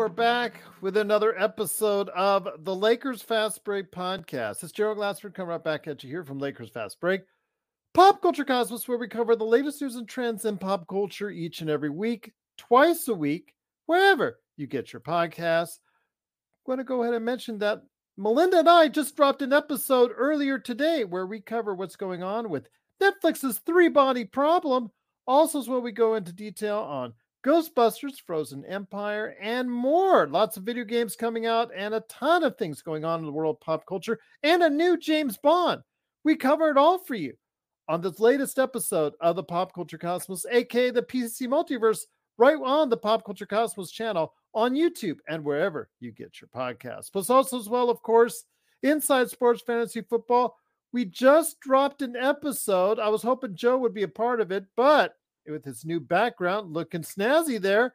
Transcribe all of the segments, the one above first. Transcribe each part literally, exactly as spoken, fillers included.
we're back with another episode of the Lakers Fast Break podcast. It's Gerald Glassford coming right back at you here from Lakers Fast Break, Pop Culture Cosmos, where we cover the latest news and trends in pop culture each and every week, twice a week, wherever you get your podcasts. I'm going to go ahead and mention that Melinda and I just dropped an episode earlier today where we cover what's going on with Netflix's Three Body Problem. Also, is where we go into detail on Ghostbusters, Frozen Empire, and more. Lots of video games coming out and a ton of things going on in the world of pop culture and a new James Bond. We cover it all for you on this latest episode of the Pop Culture Cosmos, aka the P C C Multiverse, right on the Pop Culture Cosmos channel on YouTube and wherever you get your podcasts. Plus also as well, of course, Inside Sports Fantasy Football. We just dropped an episode. I was hoping Joe would be a part of it, but with his new background looking snazzy there,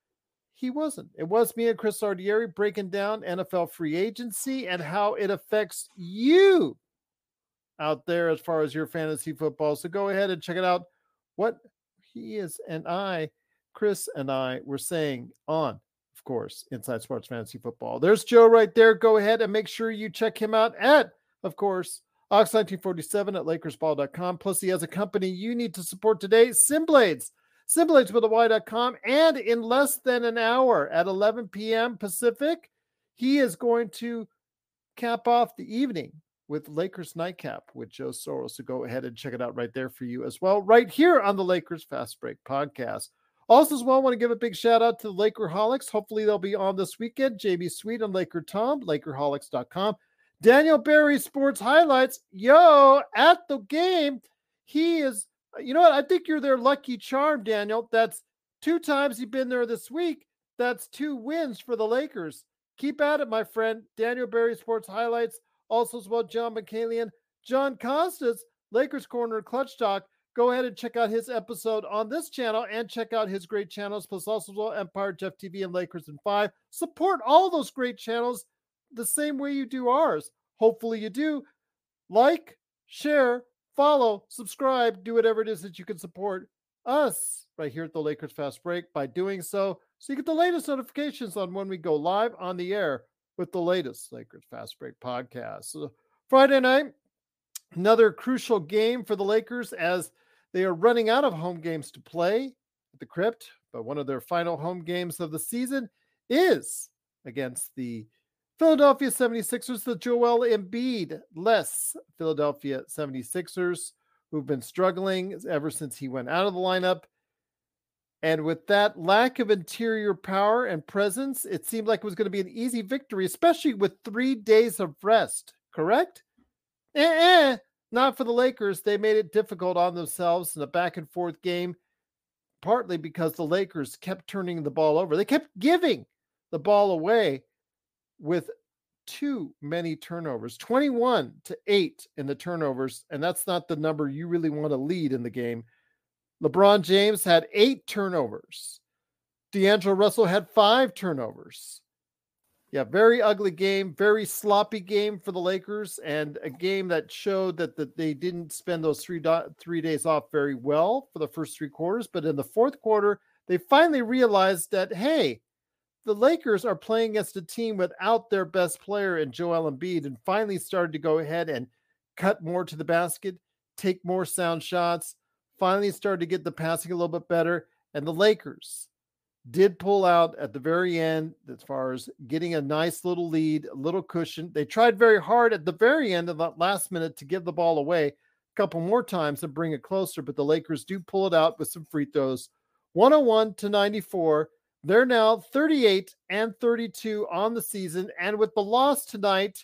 he wasn't. It was me and Chris Ardieri breaking down N F L free agency and how it affects you out there as far as your fantasy football. So go ahead and check it out. What he is and I, Chris and I, were saying on, of course, Inside Sports Fantasy Football. There's Joe right there. Go ahead and make sure you check him out at, of course, Ox nineteen forty-seven at Lakers Ball dot com. Plus, he has a company you need to support today, Simblades. Simblades with a Y dot com. And in less than an hour at eleven p.m. Pacific, he is going to cap off the evening with Lakers Nightcap with Joe Soros. So go ahead and check it out right there for you as well, right here on the Lakers Fast Break podcast. Also, as well, I want to give a big shout out to the Lakerholics. Hopefully, they'll be on this weekend. J B Sweet and Laker Tom, Lakerholics dot com. Daniel Barry Sports Highlights. Yo, at the game, he is, you know what? I think you're their lucky charm, Daniel. That's two times you've been there this week. That's two wins for the Lakers. Keep at it, my friend. Daniel Barry Sports Highlights. Also as well, John McCallion. John Costas, Lakers Corner Clutch Talk. Go ahead and check out his episode on this channel and check out his great channels. Plus also as well, Empire, Jeff T V, and Lakers in Five. Support all those great channels the same way you do ours. Hopefully you do. Like, share, follow, subscribe, do whatever it is that you can support us right here at the Lakers Fast Break by doing so, so you get the latest notifications on when we go live on the air with the latest Lakers Fast Break podcast. So Friday night, another crucial game for the Lakers as they are running out of home games to play at the Crypt, but one of their final home games of the season is against the Philadelphia seventy-sixers, the Joel Embiid-less Philadelphia seventy-sixers, who've been struggling ever since he went out of the lineup. And with that lack of interior power and presence, it seemed like it was going to be an easy victory, especially with three days of rest, correct? Eh-eh, not for the Lakers. They made it difficult on themselves in a back-and-forth game, partly because the Lakers kept turning the ball over. They kept giving the ball away with too many turnovers, twenty-one to eight in the turnovers. And that's not the number you really want to lead in the game. LeBron James had eight turnovers. D'Angelo Russell had five turnovers. Yeah, very ugly game, very sloppy game for the Lakers, and a game that showed that, that they didn't spend those three, do- three days off very well for the first three quarters. But in the fourth quarter, they finally realized that, hey, the Lakers are playing against a team without their best player in Joel Embiid, and finally started to go ahead and cut more to the basket, take more sound shots, finally started to get the passing a little bit better. And the Lakers did pull out at the very end as far as getting a nice little lead, a little cushion. They tried very hard at the very end of that last minute to give the ball away a couple more times and bring it closer, but the Lakers do pull it out with some free throws. one oh one to ninety-four. They're now thirty-eight and thirty-two on the season. And with the loss tonight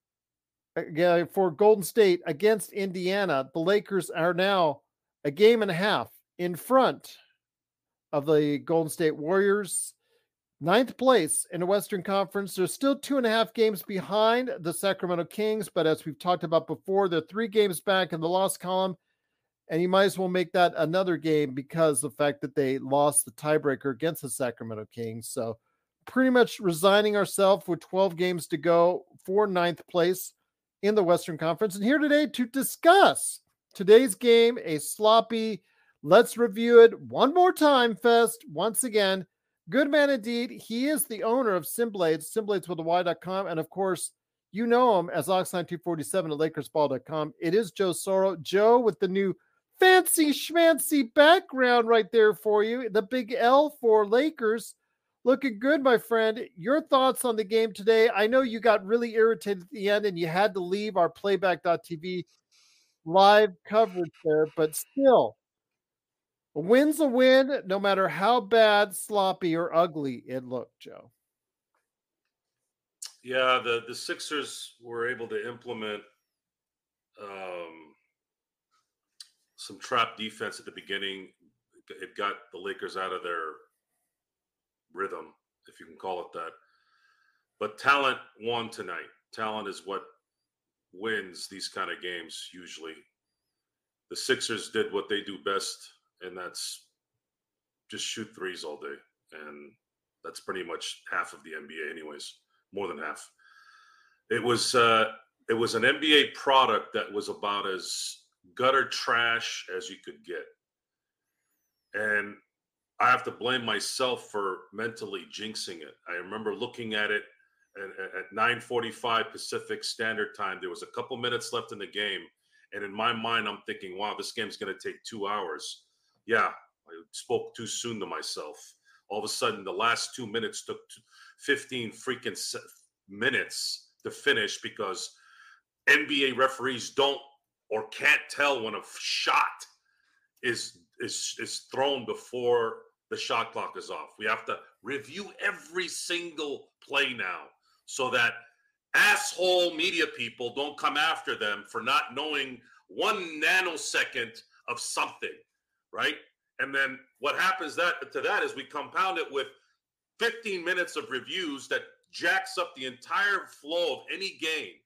uh, for Golden State against Indiana, the Lakers are now a game and a half in front of the Golden State Warriors. Ninth place in the Western Conference. They're still two and a half games behind the Sacramento Kings, but as we've talked about before, they're three games back in the loss column. And you might as well make that another game because of the fact that they lost the tiebreaker against the Sacramento Kings. So pretty much resigning ourselves with twelve games to go for ninth place in the Western Conference. And here today to discuss today's game, a sloppy, let's review it one more time fest. Once again, Good man indeed. He is the owner of Simblades, simblades with a Y dot com. And of course, you know him as Ox nine two four seven at Lakers Ball dot com. It is Joe Soro. Joe with the new fancy schmancy background right there for you. The big L for Lakers. Looking good, my friend. Your thoughts on the game today? I know you got really irritated at the end and you had to leave our playback dot t v live coverage there, but still, a win's a win, no matter how bad, sloppy, or ugly it looked, Joe. Yeah, the, the Sixers were able to implement um, some trap defense at the beginning. It got the Lakers out of their rhythm, if you can call it that. But talent won tonight. Talent is what wins these kind of games usually. The Sixers did what they do best, and that's just shoot threes all day. And that's pretty much half of the N B A anyways, more than half. It was uh, it was an N B A product that was about as gutter trash as you could get. And I have to blame myself for mentally jinxing it. I remember looking at it and at nine forty-five Pacific Standard Time. There was a couple minutes left in the game. And in my mind, I'm thinking, wow, this game's going to take two hours. Yeah, I spoke too soon to myself. All of a sudden, the last two minutes took fifteen freaking minutes to finish because N B A referees don't or can't tell when a shot is is is thrown before the shot clock is off. We have to review every single play now so that asshole media people don't come after them for not knowing one nanosecond of something, right? And then what happens that to that is we compound it with fifteen minutes of reviews that jacks up the entire flow of any game.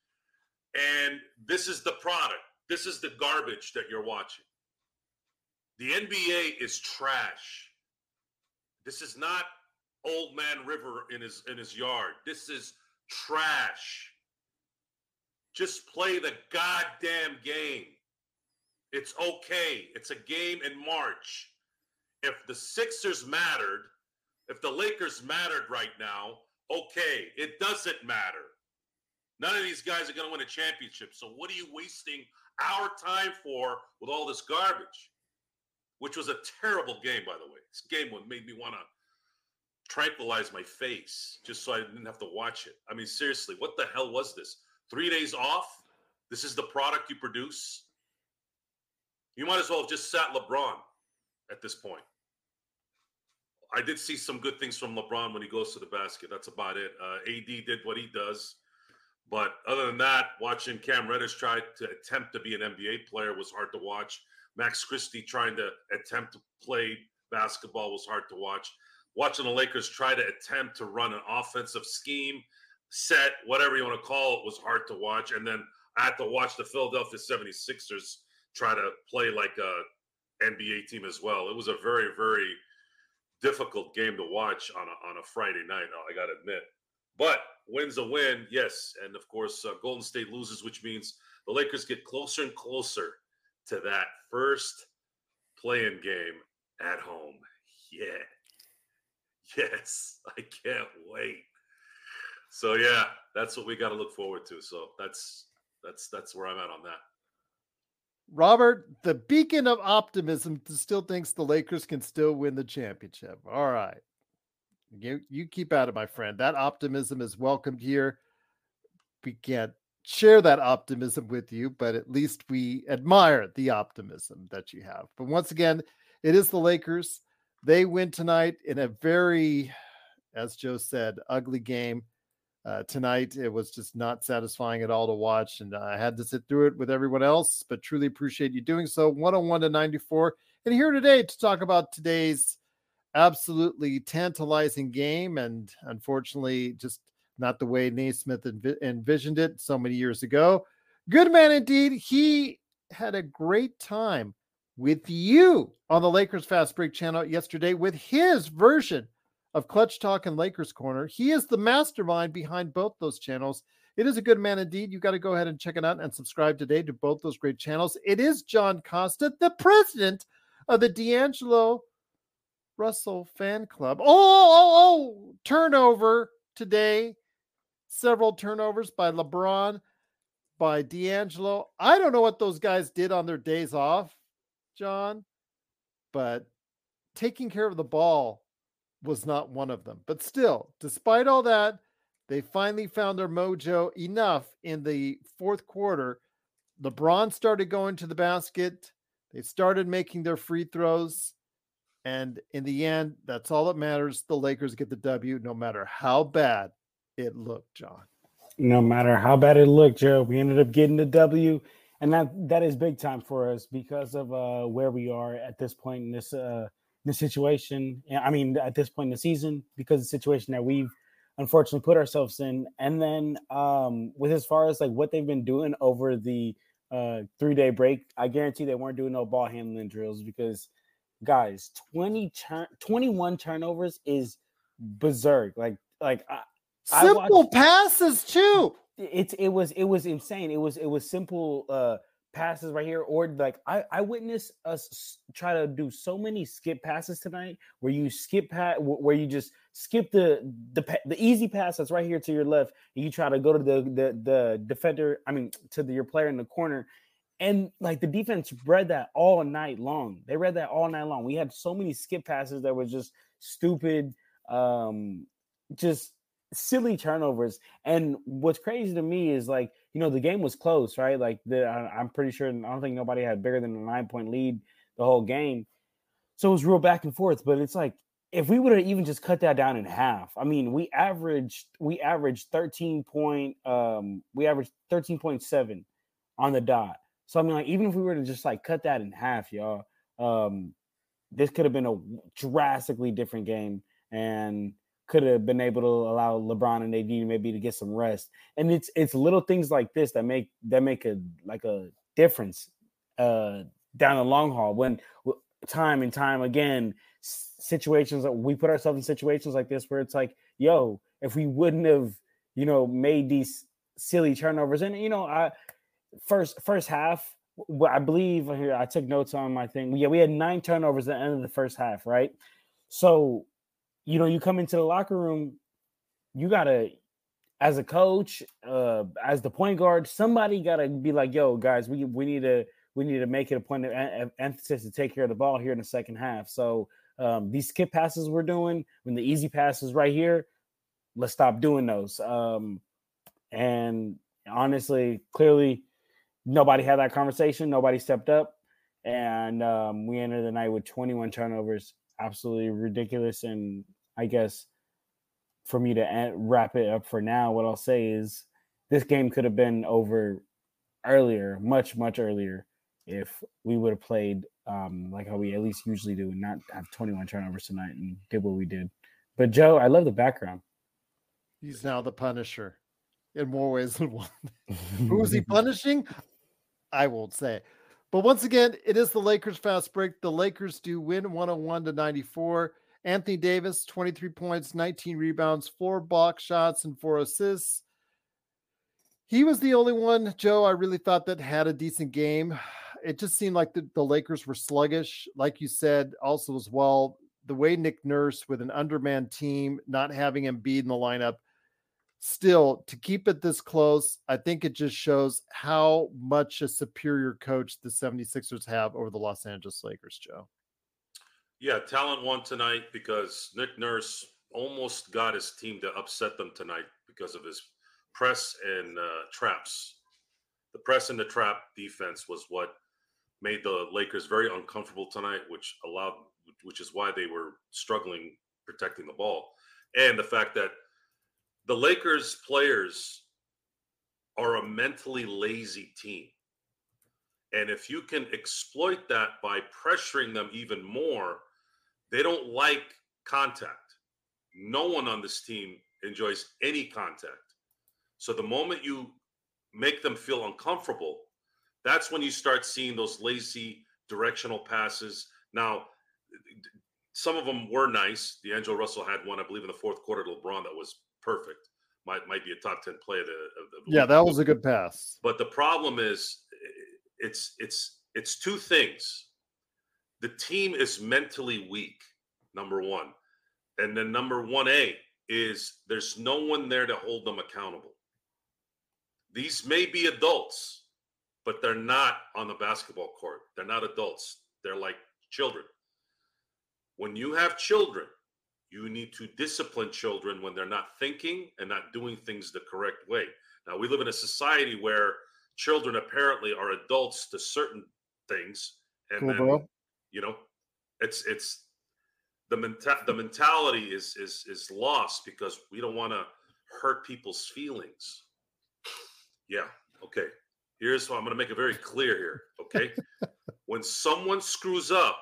And this is the product. This is the garbage that you're watching. The N B A is trash. This is not Old Man River in his in his yard. This is trash. Just play the goddamn game. It's okay. It's a game in March. If the Sixers mattered, if the Lakers mattered right now, okay, it doesn't matter. None of these guys are going to win a championship. So what are you wasting our time for with all this garbage? Which was a terrible game, by the way. This game made me want to tranquilize my face just so I didn't have to watch it. I mean, seriously, what the hell was this? Three days off? This is the product you produce? You might as well have just sat LeBron at this point. I did see some good things from LeBron when he goes to the basket. That's about it. Uh, A D did what he does. But other than that, watching Cam Reddish try to attempt to be an N B A player was hard to watch. Max Christie trying to attempt to play basketball was hard to watch. Watching the Lakers try to attempt to run an offensive scheme, set, whatever you want to call it, was hard to watch. And then I had to watch the Philadelphia seventy-sixers try to play like a N B A team as well. It was a very, very difficult game to watch on a, on a Friday night, I got to admit. But win's a win, yes. And, of course, uh, Golden State loses, which means the Lakers get closer and closer to that first play-in game at home. Yeah. Yes. I can't wait. So, yeah, that's what we got to look forward to. So that's that's that's where I'm at on that. Robert, the beacon of optimism, still thinks the Lakers can still win the championship. All right. You, you keep at it, my friend. That optimism is welcomed here. We can't share that optimism with you, but at least we admire the optimism that you have. But once again, it is the Lakers. They win tonight in a very, as Joe said, ugly game. Uh, tonight, it was just not satisfying at all to watch, and I had to sit through it with everyone else, but truly appreciate you doing so. one oh one to ninety-four, and here today to talk about today's absolutely tantalizing game, and unfortunately, just not the way Naismith env- envisioned it so many years ago. Good man indeed. He had a great time with you on the Lakers Fast Break channel yesterday with his version of Clutch Talk and Lakers Corner. He is the mastermind behind both those channels. It is a good man indeed. You got to go ahead and check it out and subscribe today to both those great channels. It is John Costa, the president of the D'Angelo Russell fan club. Oh, oh, oh, turnover today. Several turnovers by LeBron, by D'Angelo. I don't know what those guys did on their days off, John, but taking care of the ball was not one of them. But still, despite all that, they finally found their mojo enough in the fourth quarter. LeBron started going to the basket. They started making their free throws. And in the end, that's all that matters. The Lakers get the W, no matter how bad it looked, John. No matter how bad it looked, Joe, we ended up getting the W. And that that is big time for us because of uh, where we are at this point in this, uh, in this situation. I mean, at this point in the season, because of the situation that we've unfortunately put ourselves in. And then um, with as far as like what they've been doing over the uh, three-day break, I guarantee they weren't doing no ball handling drills because – guys, twenty turn, twenty-one turnovers is berserk. Like, like I, simple I watched, passes too. It's it was it was insane. It was it was simple uh, passes right here. Or like I I witnessed us try to do so many skip passes tonight, where you skip pass, where you just skip the the the easy pass that's right here to your left, and you try to go to the the the defender. I mean, to the, your player in the corner. And like the defense read that all night long. They read that all night long. We had so many skip passes that were just stupid, um, just silly turnovers. And what's crazy to me is like, you know, the game was close, right? Like the, I, I'm pretty sure, I don't think nobody had bigger than a nine point lead the whole game. So it was real back and forth, but it's like, if we would have even just cut that down in half, I mean, we averaged, we averaged thirteen point, um, we averaged thirteen point seven on the dot. So, I mean, like, even if we were to just, like, cut that in half, y'all, um, this could have been a drastically different game and could have been able to allow LeBron and A D maybe to get some rest. And it's it's little things like this that make that make a like a difference uh, down the long haul. When time and time again, situations that we put ourselves in situations like this where it's like, yo, if we wouldn't have, you know, made these silly turnovers, and you know, I. First first half, I believe here I took notes on my thing. Yeah, we had nine turnovers at the end of the first half, right? So, you know, you come into the locker room, you gotta, as a coach, uh, as the point guard, somebody gotta be like, "Yo, guys, we we need to we need to make it a point of em- emphasis to take care of the ball here in the second half." So um, these skip passes we're doing, when the easy passes right here, let's stop doing those. Um, and honestly, clearly. Nobody had that conversation. Nobody stepped up. And um, we entered the night with twenty-one turnovers. Absolutely ridiculous. And I guess for me to end, wrap it up for now, what I'll say is this game could have been over earlier, much, much earlier, if we would have played um, like how we at least usually do and not have twenty-one turnovers tonight and did what we did. But, Joe, I love the background. He's now the Punisher in more ways than one. Who is he punishing? I won't say. But once again, it is the Lakers fast break. The Lakers do win one oh one to ninety-four. Anthony Davis, twenty-three points, nineteen rebounds, four block shots, and four assists. He was the only one, Joe, I really thought that had a decent game. It just seemed like the, the Lakers were sluggish. Like you said, also as well, the way Nick Nurse with an undermanned team, not having Embiid in the lineup, still, to keep it this close, I think it just shows how much a superior coach the seventy-sixers have over the Los Angeles Lakers, Joe. Yeah, talent won tonight because Nick Nurse almost got his team to upset them tonight because of his press and uh, traps. The press and the trap defense was what made the Lakers very uncomfortable tonight, which allowed, which is why they were struggling protecting the ball. And the fact that the Lakers players are a mentally lazy team. And if you can exploit that by pressuring them even more, they don't like contact. No one on this team enjoys any contact. So the moment you make them feel uncomfortable, that's when you start seeing those lazy directional passes. Now, some of them were nice. D'Angelo Russell had one, I believe, in the fourth quarter to LeBron that was perfect. Might might be a top ten play of the, of the yeah, that was a good pass. But the problem is, it's it's it's two things. The team is mentally weak. number one. And then number one A is there's no one there to hold them accountable. These may be adults, but they're not on the basketball court. They're not adults. They're like children. When you have children, you need to discipline children when they're not thinking and not doing things the correct way. Now, we live in a society where children apparently are adults to certain things. And Cool, then, bro. you know, it's it's the menta- the mentality is is is lost because we don't want to hurt people's feelings. Yeah, okay. Here's what I'm going to make it very clear here, okay? When someone screws up,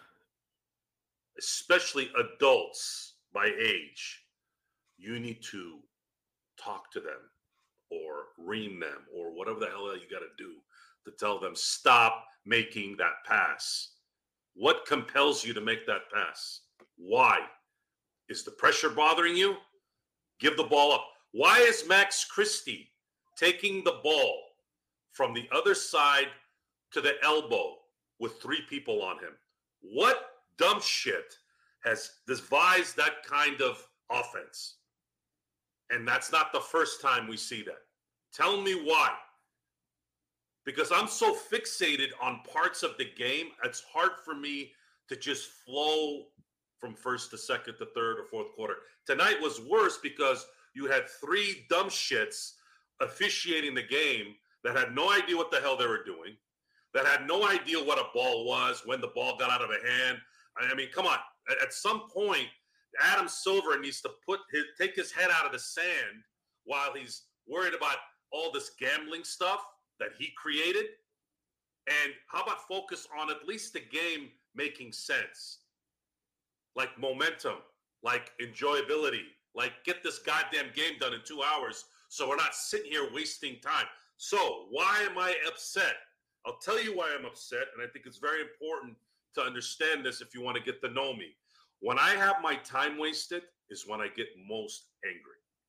especially adults by age, you need to talk to them or ream them or whatever the hell you got to do to tell them, stop making that pass. What compels you to make that pass? Why? Is the pressure bothering you? Give the ball up. Why is Max Christie taking the ball from the other side to the elbow with three people on him? What dumb shit has devised that kind of offense? And that's not the first time we see that. Tell me why. Because I'm so fixated on parts of the game, it's hard for me to just flow from first to second to third or fourth quarter. Tonight was worse because you had three dumb shits officiating the game that had no idea what the hell they were doing, that had no idea what a ball was, when the ball got out of a hand. I mean, come on. At some point, Adam Silver needs to put his, take his head out of the sand while he's worried about all this gambling stuff that he created. And how about focus on at least the game making sense? Like momentum, like enjoyability, like get this goddamn game done in two hours so we're not sitting here wasting time. So why am I upset? I'll tell you why I'm upset, and I think it's very important to understand this if you want to get to know me. When I have my time wasted is when I get most angry.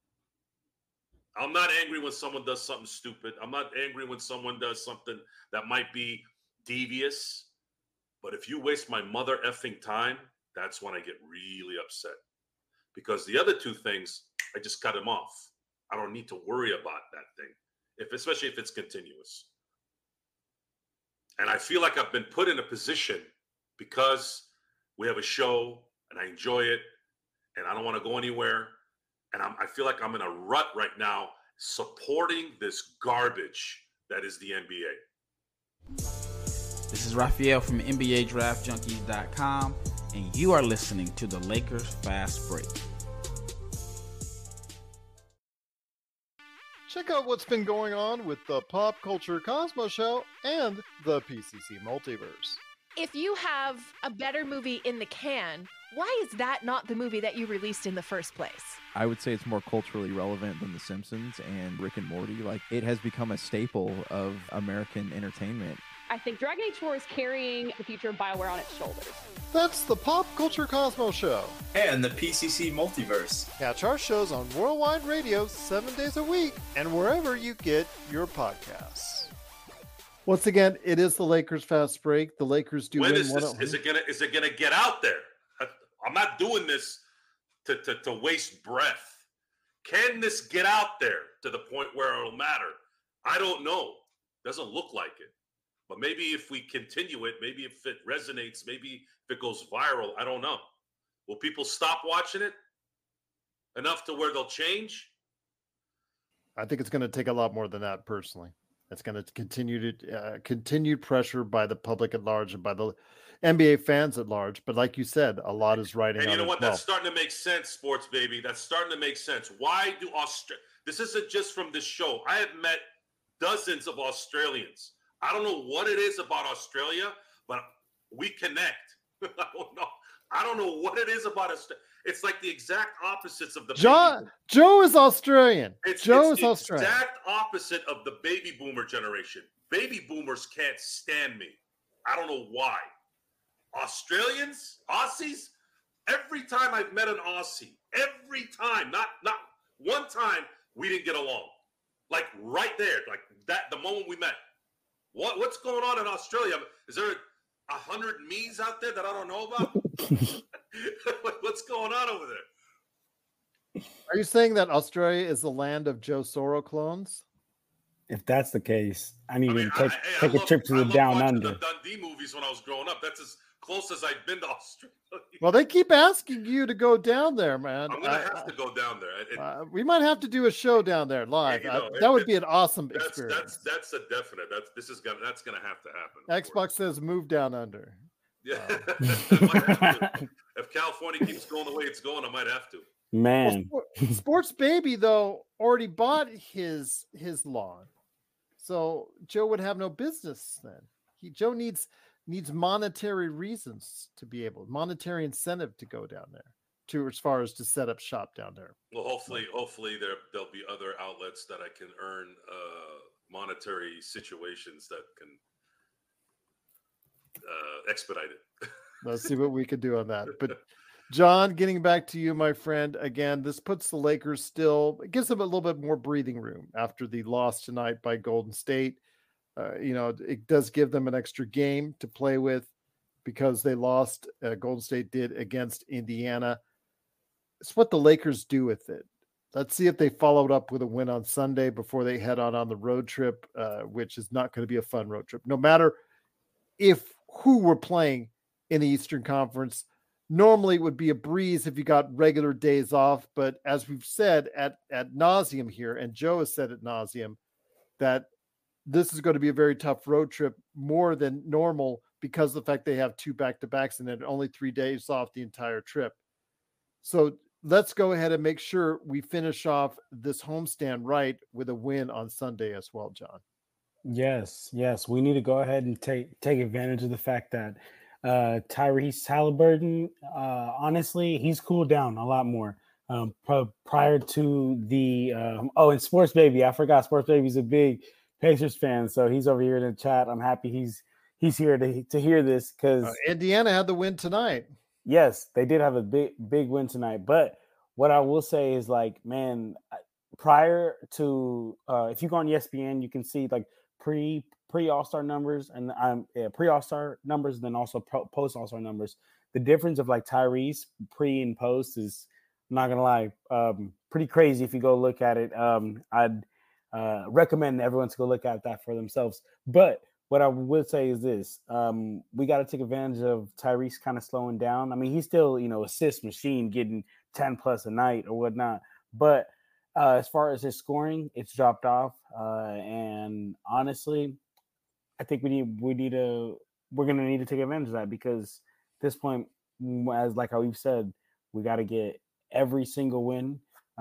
I'm not angry when someone does something stupid. I'm not angry when someone does something that might be devious. But if you waste my mother effing time, that's when I get really upset. Because the other two things, I just cut them off. I don't need to worry about that thing, if especially if it's continuous. And I feel like I've been put in a position because we have a show and I enjoy it and I don't want to go anywhere. And I'm, I feel like I'm in a rut right now supporting this garbage that is the N B A. This is Raphael from N B A Draft Junkies dot com, and you are listening to the Lakers Fast Break. Check out what's been going on with the Pop Culture Cosmos Show and the P C C Multiverse. If you have a better movie in the can, why is that not the movie that you released in the first place? I would say it's more culturally relevant than The Simpsons and Rick and Morty. Like, it has become a staple of American entertainment. I think Dragon Age four is carrying the future of BioWare on its shoulders. That's the Pop Culture Cosmos Show. And the P C C Multiverse. Catch our shows on Worldwide Radio seven days a week and wherever you get your podcasts. Once again, it is the Lakers Fast Break. The Lakers do when win is one this? at Is it gonna? Is it gonna get out there? I, I'm not doing this to, to to waste breath. Can this get out there to the point where it'll matter? I don't know. Doesn't look like it. But maybe if we continue it, maybe if it resonates, maybe if it goes viral, I don't know. Will people stop watching it enough to where they'll change? I think it's going to take a lot more than that, personally. It's going to continue to uh, continued pressure by the public at large and by the N B A fans at large. But like you said, a lot is riding on it. And you know what? Well. That's starting to make sense, sports baby. That's starting to make sense. Why do Australia? This isn't just from this show. I have met dozens of Australians. I don't know what it is about Australia, but we connect. I don't know. I don't know what it is about Australia. It's like the exact opposites of the John, Joe is Australian. It's, Joe it's is the Australian. exact opposite of the baby boomer generation. Baby boomers can't stand me. I don't know why. Australians, Aussies, every time I've met an Aussie, every time, not not one time we didn't get along. Like right there, like that, the moment we met. What what's going on in Australia? Is there a hundred me's out there that I don't know about? What's going on over there? Are you saying that Australia is the land of Joe Soro clones? If that's the case, I need I mean, to take, I, hey, take I a love, trip to I the love down watching under. the Dundee movies when I was growing up. That's as close as I've been to Australia. Well, they keep asking you to go down there, man. I'm gonna I- have to go down there. It, Uh, we might have to do a show down there live. you Uh, know, that it- would be it- an awesome that's experience. that's that's a definite. That's this is gonna that's gonna have to happen. of Xbox course. says move down under. Yeah, I might have to. If California keeps going the way it's going, I might have to. Man, Well, Spor- Sports Baby though already bought his his lawn, so Joe would have no business then. He Joe needs needs monetary reasons to be able, monetary incentive to go down there, to as far as to set up shop down there. Well, hopefully, hopefully there there'll be other outlets that I can earn uh, monetary situations that can uh, expedite it. Let's see what we can do on that. But John, getting back to you, my friend, again, this puts the Lakers still, it gives them a little bit more breathing room after the loss tonight by Golden State. Uh, you know, it does give them an extra game to play with because they lost, uh, Golden State did against Indiana. It's what the Lakers do with it. Let's see if they followed up with a win on Sunday before they head on on the road trip, uh, which is not going to be a fun road trip. No matter if who we're playing in the Eastern Conference, normally it would be a breeze if you got regular days off. But as we've said at, at nauseum here, and Joe has said at nauseum, that this is going to be a very tough road trip, more than normal, because of the fact they have two back-to-backs and then only three days off the entire trip. So let's go ahead and make sure we finish off this homestand right with a win on Sunday as well, John. yes, yes, we need to go ahead and take take advantage of the fact that uh, Tyrese Halliburton, uh, honestly, he's cooled down a lot more. Um, pr- prior to the um, oh, and Sports Baby, I forgot Sports Baby's a big Pacers fan, so he's over here in the chat. I'm happy he's he's here to to hear this because Uh, Indiana had the win tonight. yes, they did have a big big win tonight. But what I will say is, like, man, I- prior to uh, if you go on E S P N, you can see like pre pre All Star numbers and um yeah, pre All Star numbers, and then also post All Star numbers. The difference of like Tyrese pre and post is, I'm not gonna lie, um, pretty crazy if you go look at it. Um, I'd uh, recommend everyone to go look at that for themselves. But what I would say is this: um, we got to take advantage of Tyrese kind of slowing down. I mean, he's still, you know, assist machine, getting ten plus a night or whatnot. But uh, as far as his scoring, it's dropped off. Uh, and honestly, I think we need we need to we're gonna need to take advantage of that, because at this point, as like how we've said, we got to get every single win.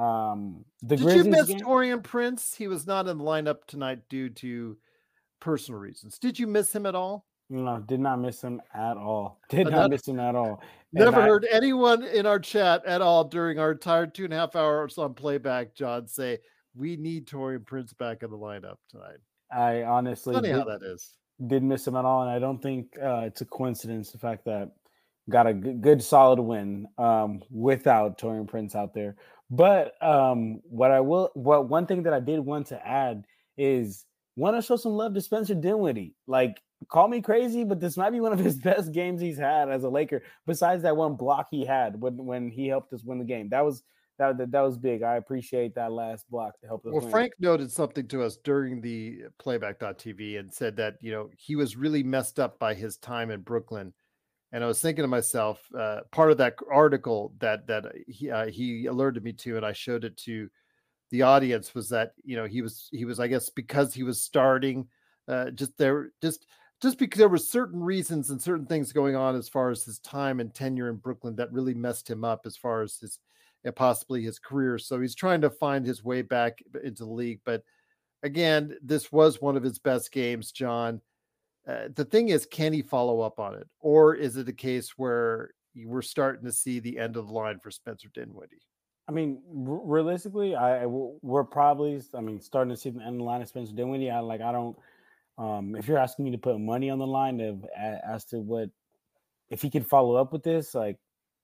Um, the Did Grizzlies you miss game, Torian Prince? He was not in the lineup tonight due to personal reasons. Did you miss him at all? no, did not miss him at all. Did Uh, not that- miss him at all. And Never I- heard anyone in our chat at all during our entire two and a half hours on playback, John, say we need Torian Prince back in the lineup tonight. I honestly Funny did, how that is. did miss him at all, and I don't think uh, it's a coincidence the fact that got a good, good solid win um, without Torian Prince out there. But um, what I will, what one thing that I did want to add is want to show some love to Spencer Dinwiddie. Like, call me crazy, but this might be one of his best games he's had as a Laker, besides that one block he had when when he helped us win the game. That was that that, that was big. I appreciate that last block to help us Well, win. Frank noted something to us during the playback dot T V and said that, you know, he was really messed up by his time in Brooklyn. And I was thinking to myself, uh, part of that article that that he uh, he alerted me to, and I showed it to the audience, was that, you know, he was he was I guess because he was starting, uh, just there just just because there were certain reasons and certain things going on as far as his time and tenure in Brooklyn that really messed him up as far as his and possibly his career. So he's trying to find his way back into the league. But again, this was one of his best games, John. Uh, the thing is, can he follow up on it? Or is it a case where we're starting to see the end of the line for Spencer Dinwiddie? I mean, r- realistically, I, I we're probably, I mean, starting to see the end of the line of Spencer Dinwiddie. I like, I don't. Um, if you're asking me to put money on the line of as to what if he could follow up with this, like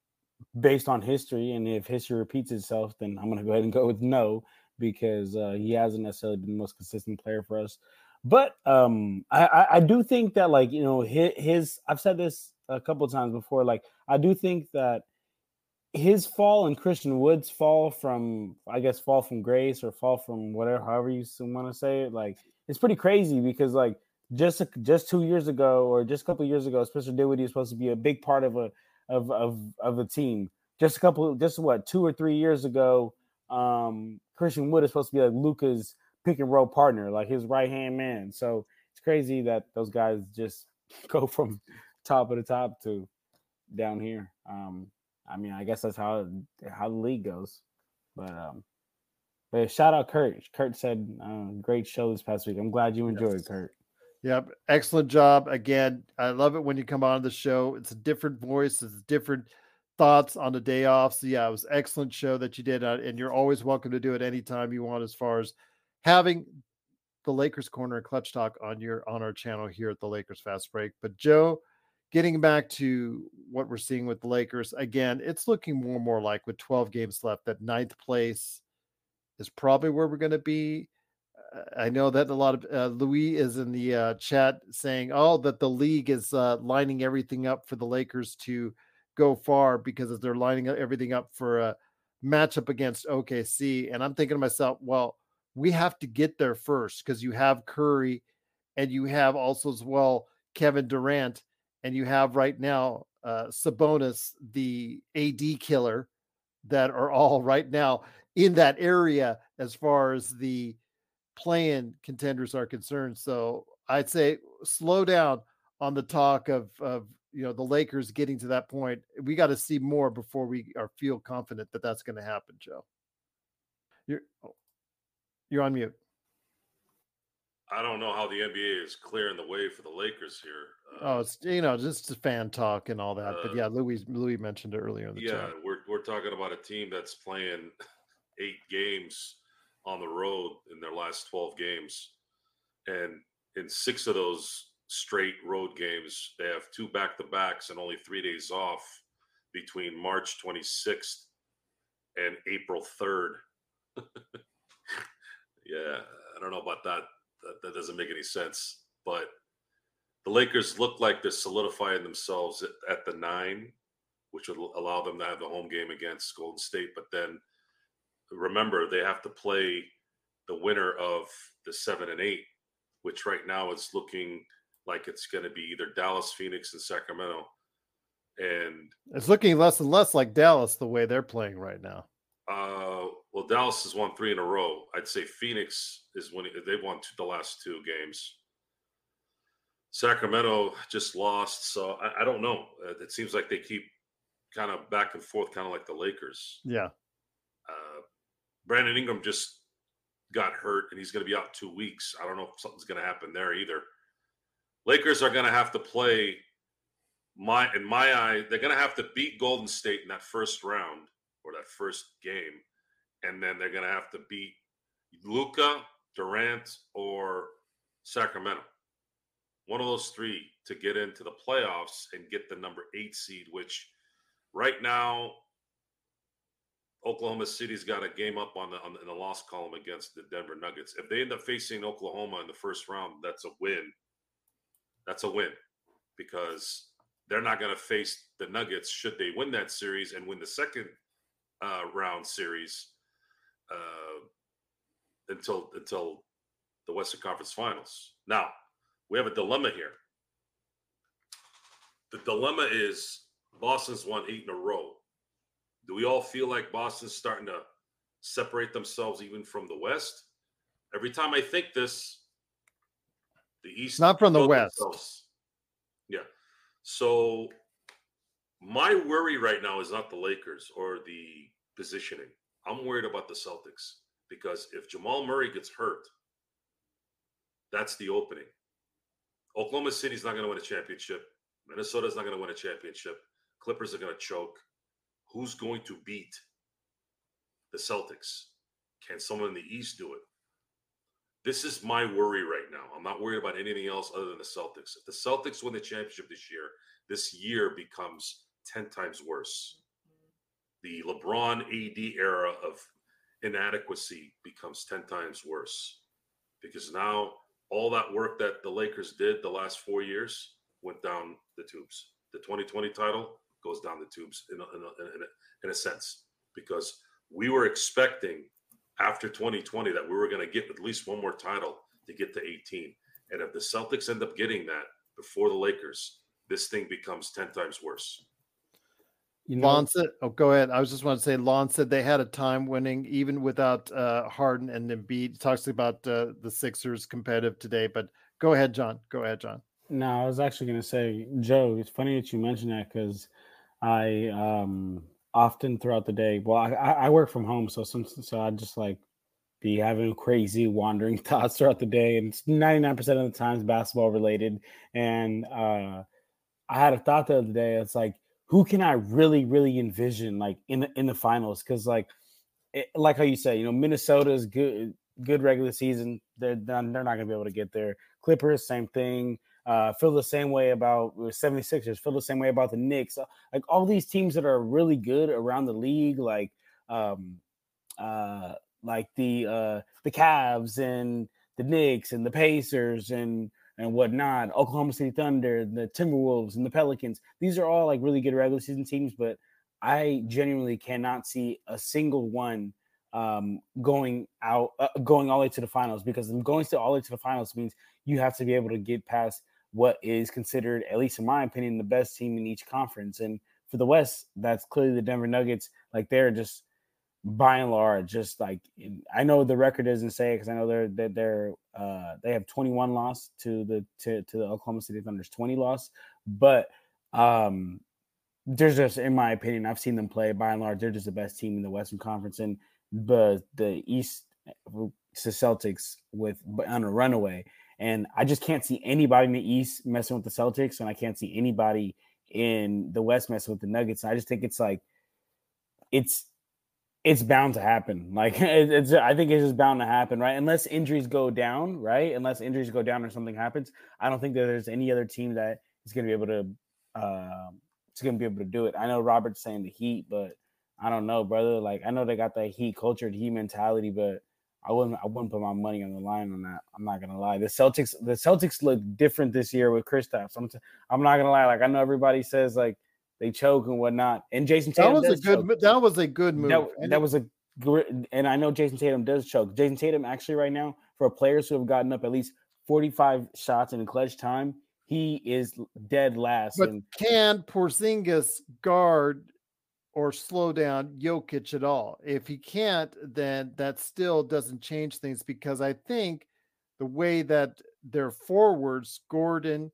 based on history, and if history repeats itself, then I'm gonna go ahead and go with no, because uh, he hasn't necessarily been the most consistent player for us. But um, I, I, I do think that, like, you know, his, his I've said this a couple of times before. Like, I do think that his fall and Christian Wood's fall from, I guess, fall from grace or fall from whatever, however you want to say it, like it's pretty crazy because like just just two years ago or just a couple of years ago, Spencer Dinwiddie was supposed to be a big part of a of of of a team. Just a couple, just what two or three years ago, um, Christian Wood is supposed to be like Luka's pick and roll partner, like his right hand man. So it's crazy that those guys just go from top of the top to down here. Um, I mean, I guess that's how how the league goes. But um, but shout out Kurt. Kurt said, uh, "Great show this past week. I'm glad you enjoyed, yes. Kurt." Yep, excellent job. Again, I love it when you come on the show. It's a different voice. It's different thoughts on the day off. So yeah, it was an excellent show that you did, uh, and you're always welcome to do it anytime you want. As far as having the Lakers Corner and Clutch Talk on your on our channel here at the Lakers Fast Break. But Joe, getting back to what we're seeing with the Lakers, again, it's looking more and more like with twelve games left that ninth place is probably where we're going to be. Uh, I know that a lot of uh, Louis is in the uh, chat saying, oh, that the league is uh, lining everything up for the Lakers to go far because they're lining everything up for a matchup against O K C. And I'm thinking to myself, well, we have to get there first because you have Curry and you have also as well Kevin Durant. And you have right now uh, Sabonis, the A D killer, that are all right now in that area as far as the play-in contenders are concerned. So I'd say slow down on the talk of, of you know, the Lakers getting to that point. We got to see more before we are feel confident that that's going to happen, Joe. You're, you're on mute. I don't know how the N B A is clearing the way for the Lakers here. Uh, oh, it's, you know, just fan talk and all that. Uh, but yeah, Louis Louis mentioned it earlier in the yeah, chat. we're we're talking about a team that's playing eight games on the road in their last twelve games, and in six of those straight road games, they have two back to backs and only three days off between March twenty-sixth and April third. Yeah, I don't know about that. That, that doesn't make any sense. But the Lakers look like they're solidifying themselves at, at the nine, which would allow them to have the home game against Golden State. But then remember, they have to play the winner of the seven and eight, which right now is looking like it's going to be either Dallas, Phoenix, and Sacramento. And it's looking less and less like Dallas the way they're playing right now. Uh, well, Dallas has won three in a row. I'd say Phoenix is winning. They've won two, the last two games. Sacramento just lost, so I, I don't know. Uh, it seems like they keep kind of back and forth, kind of like the Lakers. Yeah. Uh, Brandon Ingram just got hurt, and he's going to be out two weeks. I don't know if something's going to happen there either. Lakers are going to have to play. My in my eye, they're going to have to beat Golden State in that first round or that first game, and then they're going to have to beat Luka, Durant, or Sacramento. One of those three to get into the playoffs and get the number eight seed, which right now Oklahoma City's got a game up on the, on the in the loss column against the Denver Nuggets. If they end up facing Oklahoma in the first round, that's a win. That's a win because they're not going to face the Nuggets should they win that series and win the second Uh, round series uh, until until the Western Conference Finals. Now, we have a dilemma here. The dilemma is Boston's won eight in a row. Do we all feel like Boston's starting to separate themselves even from the West? Every time I think this, the East... Not from the West. Themselves. Yeah. So... my worry right now is not the Lakers or the positioning. I'm worried about the Celtics because if Jamal Murray gets hurt, that's the opening. Oklahoma City's not going to win a championship. Minnesota's not going to win a championship. Clippers are going to choke. Who's going to beat the Celtics? Can someone in the East do it? This is my worry right now. I'm not worried about anything else other than the Celtics. If the Celtics win the championship this year, this year becomes ten times worse. The LeBron A D era of inadequacy becomes ten times worse because now all that work that the Lakers did the last four years went down the tubes. The twenty twenty title goes down the tubes in a, in a, in a, in a sense, because we were expecting after twenty twenty that we were going to get at least one more title to get to eighteen. And if the Celtics end up getting that before the Lakers, this thing becomes ten times worse. You know, Lon said, oh, go ahead. I was just want to say, Lon said they had a time winning even without uh, Harden and Embiid. He talks about uh, the Sixers competitive today, but go ahead, John. Go ahead, John. No, I was actually going to say, Joe, it's funny that you mentioned that because I um, often throughout the day, well, I, I work from home, so some, so I just like be having crazy wandering thoughts throughout the day, and it's ninety-nine percent of the times basketball related. And uh, I had a thought the other day. It's like, who can I really, really envision like in the in the finals? Because like, it, like how you say, you know, Minnesota's good, good regular season. They're they're not going to be able to get there. Clippers, same thing. Uh, feel the same way about seventy-sixers. Feel the same way about the Knicks. Like all these teams that are really good around the league, like um, uh, like the uh, the Cavs and the Knicks and the Pacers and and whatnot, Oklahoma City Thunder, the Timberwolves, and the Pelicans. These are all like really good regular season teams, but I genuinely cannot see a single one um, going out, uh, going all the way to the finals, because going to all the way to the finals means you have to be able to get past what is considered, at least in my opinion, the best team in each conference. And for the West, that's clearly the Denver Nuggets. Like they're just, by and large, just like, I know the record doesn't say it because I know they're they're, they're uh, they have twenty-one loss to the to, to the Oklahoma City Thunder's twenty loss, but um, there's just, in my opinion, I've seen them play. By and large, they're just the best team in the Western Conference, and the the East, the Celtics with on a runaway, and I just can't see anybody in the East messing with the Celtics, and I can't see anybody in the West messing with the Nuggets. And I just think it's like it's. It's bound to happen. Like it's, I think it's just bound to happen, right? Unless injuries go down, right? Unless injuries go down or something happens, I don't think that there's any other team that is going to be able to, uh, it's going to be able to do it. I know Robert's saying the Heat, but I don't know, brother. Like I know they got that Heat culture, the Heat mentality, but I wouldn't, I wouldn't put my money on the line on that. I'm not gonna lie. The Celtics, the Celtics look different this year with Kristaps. I'm, t- I'm not gonna lie. Like I know everybody says like they choke and whatnot, and Jason Tatum that was does a good. choke. That was a good move. That, that was a great, and I know Jason Tatum does choke. Jason Tatum actually right now, for players who have gotten up at least forty-five shots in clutch time, he is dead last. But and, can Porzingis guard or slow down Jokic at all? If he can't, then that still doesn't change things, because I think the way that their forwards, Gordon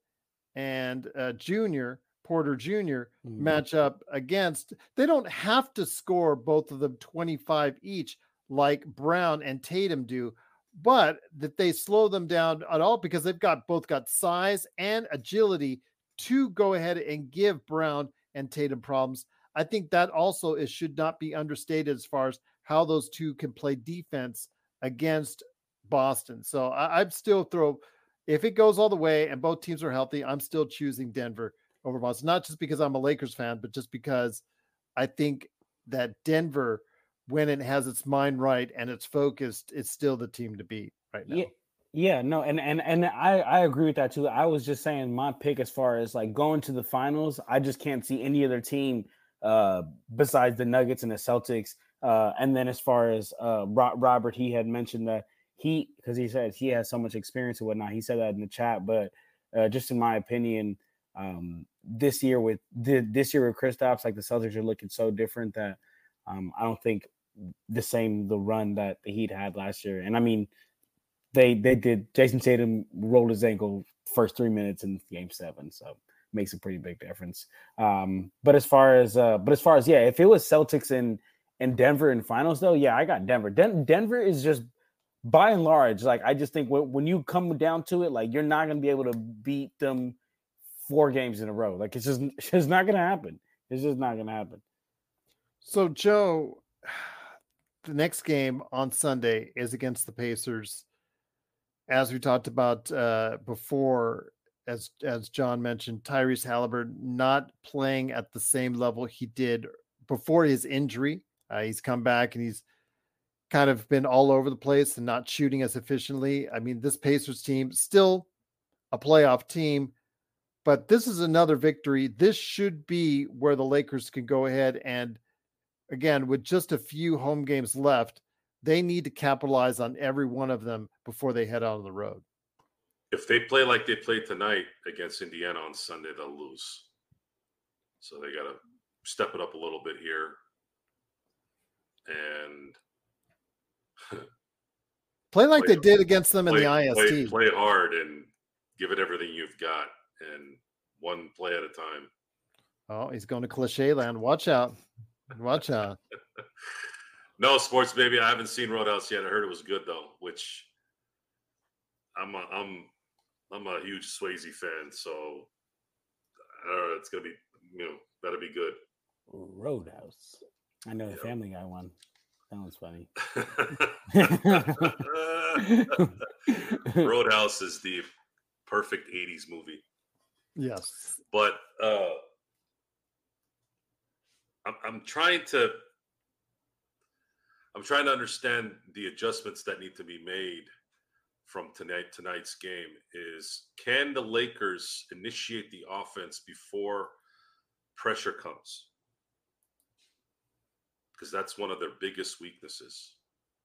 and uh, Junior, Porter Junior, mm-hmm. match up against, they don't have to score both of them twenty-five each like Brown and Tatum do, but that they slow them down at all because they've got both got size and agility to go ahead and give Brown and Tatum problems. I think that also is should not be understated as far as how those two can play defense against Boston. So I, I'd still throw, if it goes all the way and both teams are healthy, I'm still choosing Denver over Boston, not just because I'm a Lakers fan, but just because I think that Denver, when it has its mind right and it's focused, it's still the team to beat right now. Yeah, yeah, no, and and and I I agree with that too. I was just saying my pick as far as like going to the finals. I just can't see any other team uh, besides the Nuggets and the Celtics. Uh, and then as far as uh, Robert, he had mentioned that he, because he said he has so much experience and whatnot. He said that in the chat, but uh, just in my opinion. Um, this year with this year with Kristaps, like the Celtics are looking so different that um, I don't think the same the run that the Heat had last year. And I mean, they they did. Jason Tatum rolled his ankle first three minutes in Game Seven, so makes a pretty big difference. Um, but as far as uh, but as far as yeah, if it was Celtics and and Denver in finals though, yeah, I got Denver. Den- Denver is just by and large, like I just think when, when you come down to it, like you're not going to be able to beat them four games in a row. Like it's just it's just not gonna happen. It's just not gonna happen. So Joe, the next game on Sunday is against the Pacers. As we talked about uh, before, as as John mentioned, Tyrese Halliburton not playing at the same level he did before his injury. Uh, he's come back and he's kind of been all over the place and not shooting as efficiently. I mean, this Pacers team still a playoff team, but this is another victory. This should be where the Lakers can go ahead and, again, with just a few home games left, they need to capitalize on every one of them before they head out on the road. If they play like they played tonight against Indiana on Sunday, they'll lose. So they got to step it up a little bit here. And play like play, they did against them in play, the I S T. Play, play hard and give it everything you've got, and one play at a time. Oh, he's going to cliche land. Watch out. Watch out. No, sports baby. I haven't seen Roadhouse yet. I heard it was good though, which I'm a, I'm I'm a huge Swayze fan, so I don't know, it's gonna be, you know, that'll be good. Roadhouse. I know the Yep. Family Guy one. That was funny. Roadhouse is the perfect eighties movie. Yes. But uh, I'm, I'm trying to I'm trying to understand the adjustments that need to be made from tonight tonight's game. Is can the Lakers initiate the offense before pressure comes? Because that's one of their biggest weaknesses.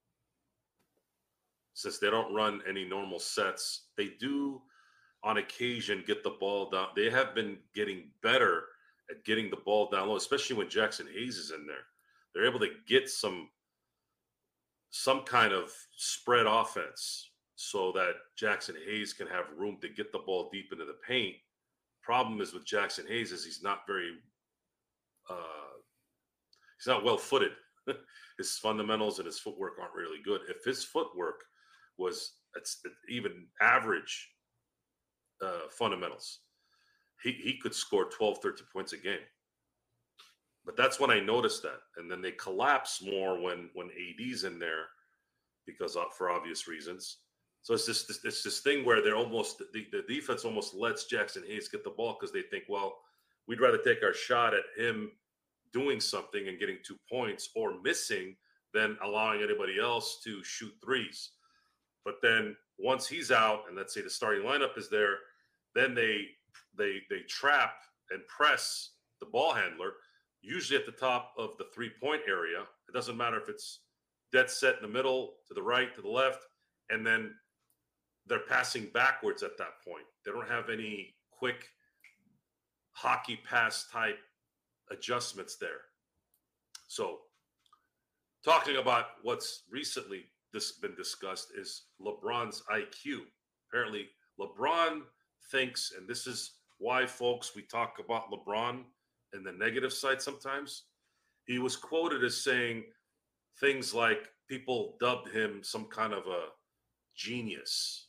Since they don't run any normal sets, they do on occasion get the ball down. They have been getting better at getting the ball down low, especially when Jackson Hayes is in there. They're able to get some some kind of spread offense so that Jackson Hayes can have room to get the ball deep into the paint. Problem is with Jackson Hayes is he's not very uh, he's not well-footed. His fundamentals and his footwork aren't really good. If his footwork was it's even average uh, fundamentals, he, he could score twelve, thirteen points a game. But that's when I noticed that. And then they collapse more when when A D's in there because of, for obvious reasons. So it's just this, it's this thing where they're almost the, the defense almost lets Jackson Hayes get the ball because they think, well, we'd rather take our shot at him doing something and getting two points or missing than allowing anybody else to shoot threes. But then once he's out, and let's say the starting lineup is there, then they they they trap and press the ball handler, usually at the top of the three-point area. It doesn't matter if it's dead set in the middle, to the right, to the left, and then they're passing backwards at that point. They don't have any quick hockey pass type adjustments there. So talking about what's recently this been discussed is LeBron's I Q. Apparently LeBron thinks, and this is why, folks, we talk about LeBron and the negative side sometimes. He was quoted as saying things like people dubbed him some kind of a genius.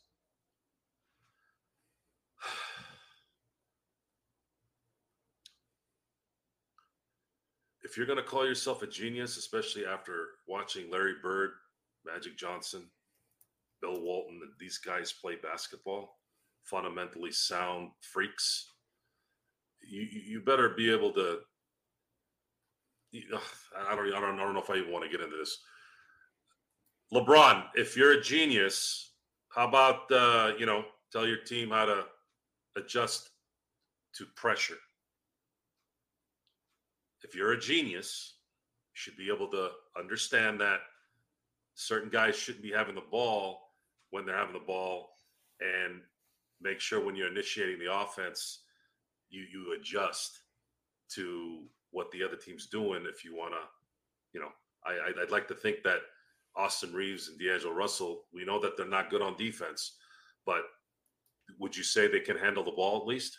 If you're going to call yourself a genius, especially after watching Larry Bird, Magic Johnson, Bill Walton, these guys play basketball, fundamentally sound freaks, you you better be able to. You know, I don't I don't I don't know if I even want to get into this. LeBron, if you're a genius, how about uh, you know, tell your team how to adjust to pressure. If you're a genius, you should be able to understand that certain guys shouldn't be having the ball when they're having the ball, and make sure when you're initiating the offense, you you adjust to what the other team's doing. If you want to, you know, I I'd like to think that Austin Reeves and D'Angelo Russell, we know that they're not good on defense, but would you say they can handle the ball at least?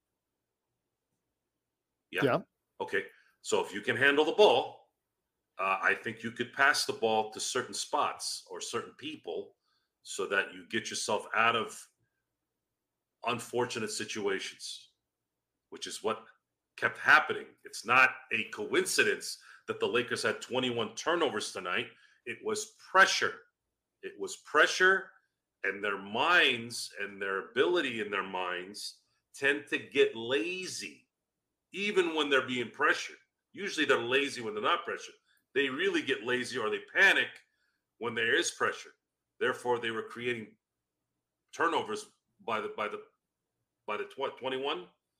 Yeah. Yeah. Okay. So if you can handle the ball, uh, I think you could pass the ball to certain spots or certain people so that you get yourself out of unfortunate situations, which is what kept happening. It's not a coincidence that the Lakers had twenty-one turnovers tonight. It was pressure. It was pressure, and their minds and their ability in their minds tend to get lazy even when they're being pressured. Usually they're lazy when they're not pressured. They really get lazy or they panic when there is pressure. Therefore, they were creating turnovers by the by the by the twenty-one.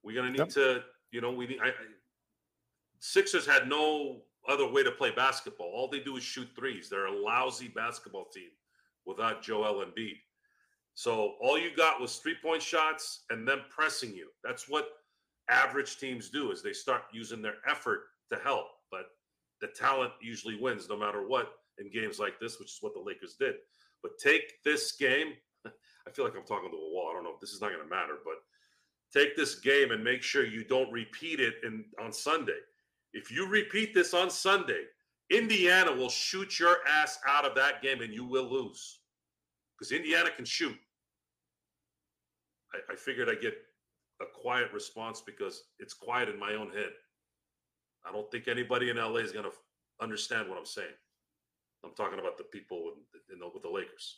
We're gonna need Yep. to, you know, we need. I, I, Sixers had no other way to play basketball. All they do is shoot threes. They're a lousy basketball team without Joel Embiid. So all you got was three-point shots and them pressing you. That's what average teams do, is they start using their effort to help. But the talent usually wins no matter what in games like this, which is what the Lakers did. But take this game. I feel like I'm talking to a wall. I don't know if this is not going to matter, but take this game and make sure you don't repeat it in on Sunday. If you repeat this on Sunday, Indiana will shoot your ass out of that game and you will lose, because Indiana can shoot. I, I figured I'd get a quiet response because it's quiet in my own head. I don't think anybody in L A is going to understand what I'm saying. I'm talking about the people in, in the, with the Lakers.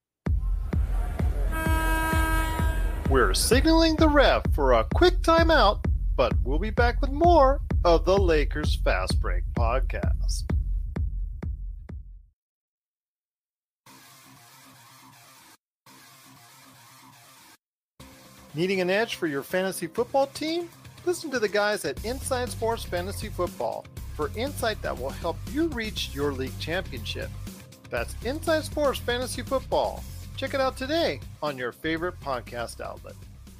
We're signaling the ref for a quick timeout, but we'll be back with more of the Lakers Fast Break podcast. Needing an edge for your fantasy football team? Listen to the guys at Inside Sports Fantasy Football for insight that will help you reach your league championship. That's Inside Sports Fantasy Football. Check it out today on your favorite podcast outlet.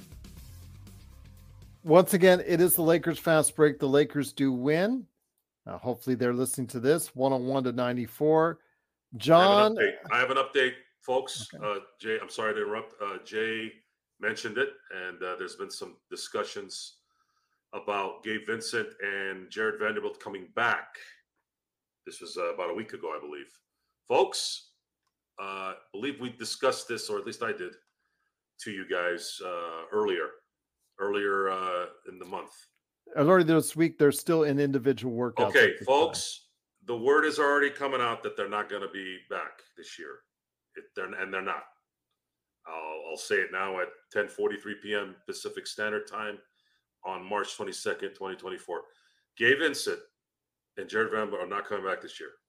Once again, it is the Lakers Fast Break. The Lakers do win. Uh, hopefully they're listening to this. one oh one to ninety-four. John. I have an update, I have an update folks. Okay. Uh, Jay, I'm sorry to interrupt. Uh, Jay mentioned it, and uh, there's been some discussions about Gabe Vincent and Jared Vanderbilt coming back. This was uh, about a week ago, I believe. Folks, I uh, believe we discussed this, or at least I did, to you guys uh, earlier, earlier uh, in the month. Already this week, they're still in individual workouts. Okay, folks, the word is already coming out that they're not going to be back this year. It, they're, and they're not. I'll, I'll say it now at ten forty-three p.m. Pacific Standard Time on March twenty-second, twenty twenty-four. Gabe Vincent and Jared Vanderbilt are not coming back this year.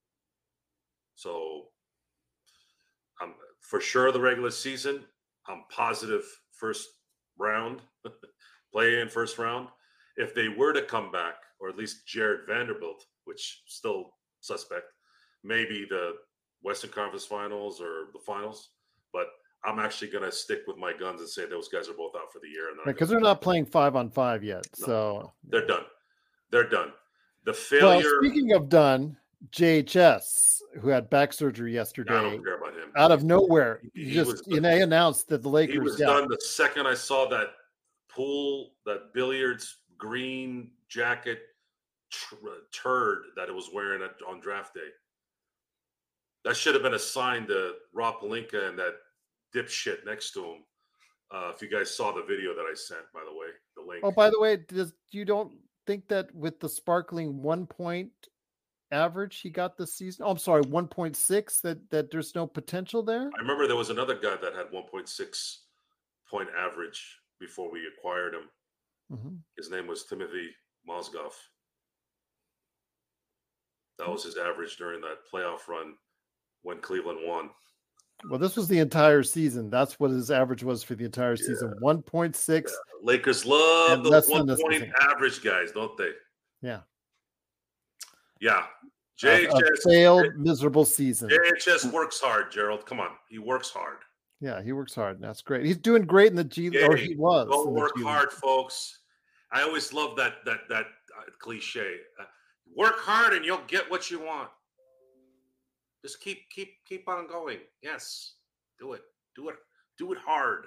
So I'm for sure the regular season. I'm positive first round, play in first round. If they were to come back, or at least Jared Vanderbilt, which still suspect, maybe the Western Conference Finals or the finals. But I'm actually going to stick with my guns and say those guys are both out for the year. Because they're not playing five on five yet. No, so no, they're done. They're done. The well, failure. speaking of done, J H S, who had back surgery I yesterday, don't care about him. out of nowhere, He- he he just was you done. know, he announced that the Lakers. He was yeah, done the second I saw that pool, that billiards green jacket tr- turd that it was wearing at, on draft day. That should have been a sign to Rob Pelinka and that dipshit next to him. Uh, if you guys saw the video that I sent, by the way, the link. Oh, by the way, does you don't think that with the sparkling one point average he got this season? Oh, I'm sorry, one point six. That that there's no potential there. I remember there was another guy that had one point six point average before we acquired him. Mm-hmm. His name was Timothy Mozgov. That was his average during that playoff run when Cleveland won. Well, this was the entire season. That's what his average was for the entire Yeah. season. one point six. Yeah. Lakers love And those less than one this point season. average guys, don't they? Yeah. Yeah. A, J H S, a failed, miserable season. J H S works hard, Gerald. Come on. He works hard. Yeah, he works hard. And that's great. He's doing great in the G or Hey, he was. Go in the work G League. hard, folks. I always love that that that uh, cliche. Uh, work hard and you'll get what you want. Just keep keep keep on going. Yes. Do it. Do it. Do it hard.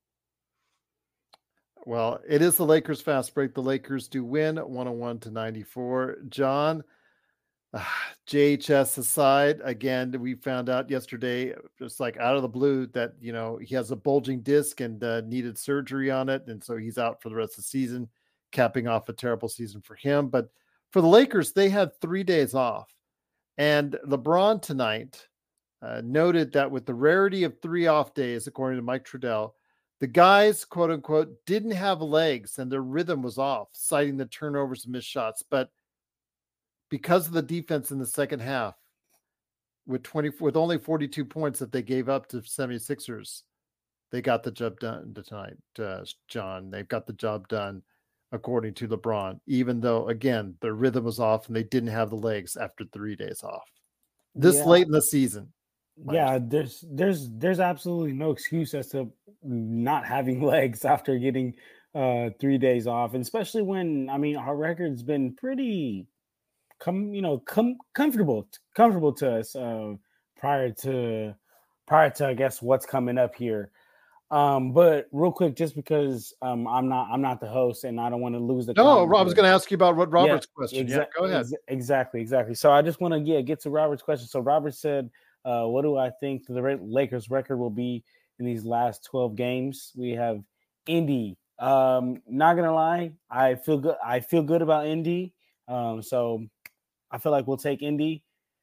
Well, it is the Lakers fast break. The Lakers do win one oh one to ninety-four. John, uh, J H S aside, again, we found out yesterday, just like out of the blue, that, you know, he has a bulging disc and uh, needed surgery on it. And so he's out for the rest of the season, capping off a terrible season for him. But for the Lakers, they had three days off. And LeBron tonight uh, noted that with the rarity of three off days, according to Mike Trudell, the guys, quote unquote, didn't have legs and their rhythm was off, citing the turnovers and missed shots. But because of the defense in the second half, with twenty, with only forty-two points that they gave up to seventy-sixers, they got the job done tonight, uh, John. They've got the job done, according to LeBron, even though, again, their rhythm was off and they didn't have the legs after three days off. This Yeah. late in the season. Yeah, there's there's there's absolutely no excuse as to not having legs after getting uh three days off, and especially when I mean our record's been pretty come you know come comfortable comfortable to us uh, prior to prior to I guess what's coming up here. Um, but real quick, just because um I'm not I'm not the host and I don't want to lose the No, comment I was here. going to ask you about what Robert's Yeah, question. exa- Yeah, go ahead. ex- exactly, exactly. So I just want to yeah get to Robert's question. So Robert said, uh, "What do I think the Ra- Lakers' record will be in these last twelve games?" We have Indy. Um, not gonna lie, I feel good. I feel good about Indy. Um, so I feel like we'll take Indy.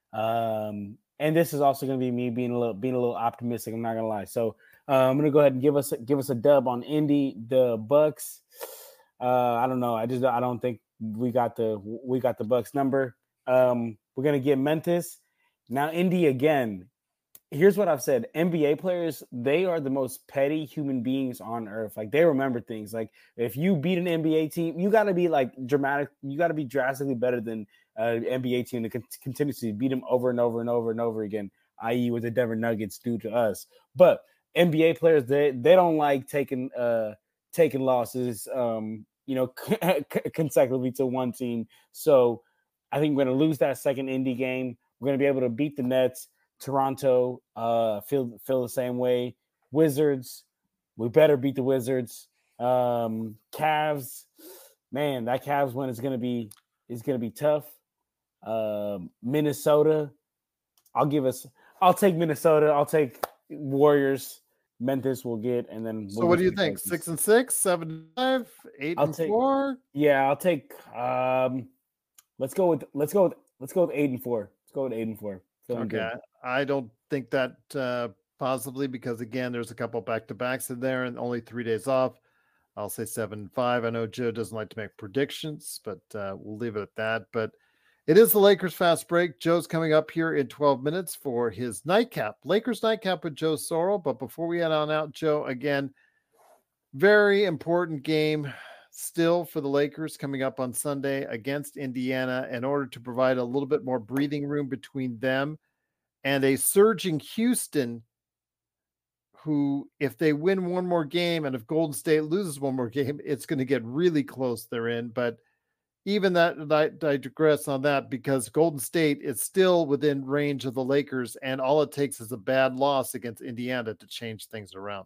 Um, and this is also gonna be me being a little being a little optimistic. I'm not gonna lie. So uh, I'm gonna go ahead and give us give us a dub on Indy. The Bucks. Uh, I don't know. I just I don't think we got the we got the Bucks number. Um, we're gonna get Memphis. Now Indy again. Here's what I've said. N B A players, they are the most petty human beings on earth. Like they remember things. Like if you beat an N B A team, you got to be like dramatic. You got to be drastically better than an N B A team to con- continuously beat them over and over and over and over again, that is what the Denver Nuggets do to us. But N B A players, they they don't like taking uh taking losses, um, you know, consecutively to one team. So I think we're going to lose that second Indy game. We're going to be able to beat the Nets. Toronto uh, feel feel the same way. Wizards, we better beat the Wizards. Um, Cavs, man, that Cavs one is gonna be is gonna be tough. Um, Minnesota, I'll give us. I'll take Minnesota. I'll take Warriors. Memphis will get, and then. We'll So, what get do you the think? Vikings. Six and six, seven and five, eight I'll and take- four. Yeah, I'll take. Um, let's go with. Let's go with. Let's go with eight and four. Let's go with eight and four. Feeling Okay, good. I don't think that uh, possibly because again, there's a couple back to backs in there and only three days off. I'll say seven and five. I know Joe doesn't like to make predictions, but uh, we'll leave it at that. But it is the Lakers fast break. Joe's coming up here in twelve minutes for his nightcap, Lakers nightcap with Joe Sorrell. But before we head on out, Joe, again, very important game still for the Lakers coming up on Sunday against Indiana in order to provide a little bit more breathing room between them and a surging Houston who, if they win one more game and if Golden State loses one more game, it's going to get really close they're in. But even that, I, I digress on that because Golden State is still within range of the Lakers, and all it takes is a bad loss against Indiana to change things around.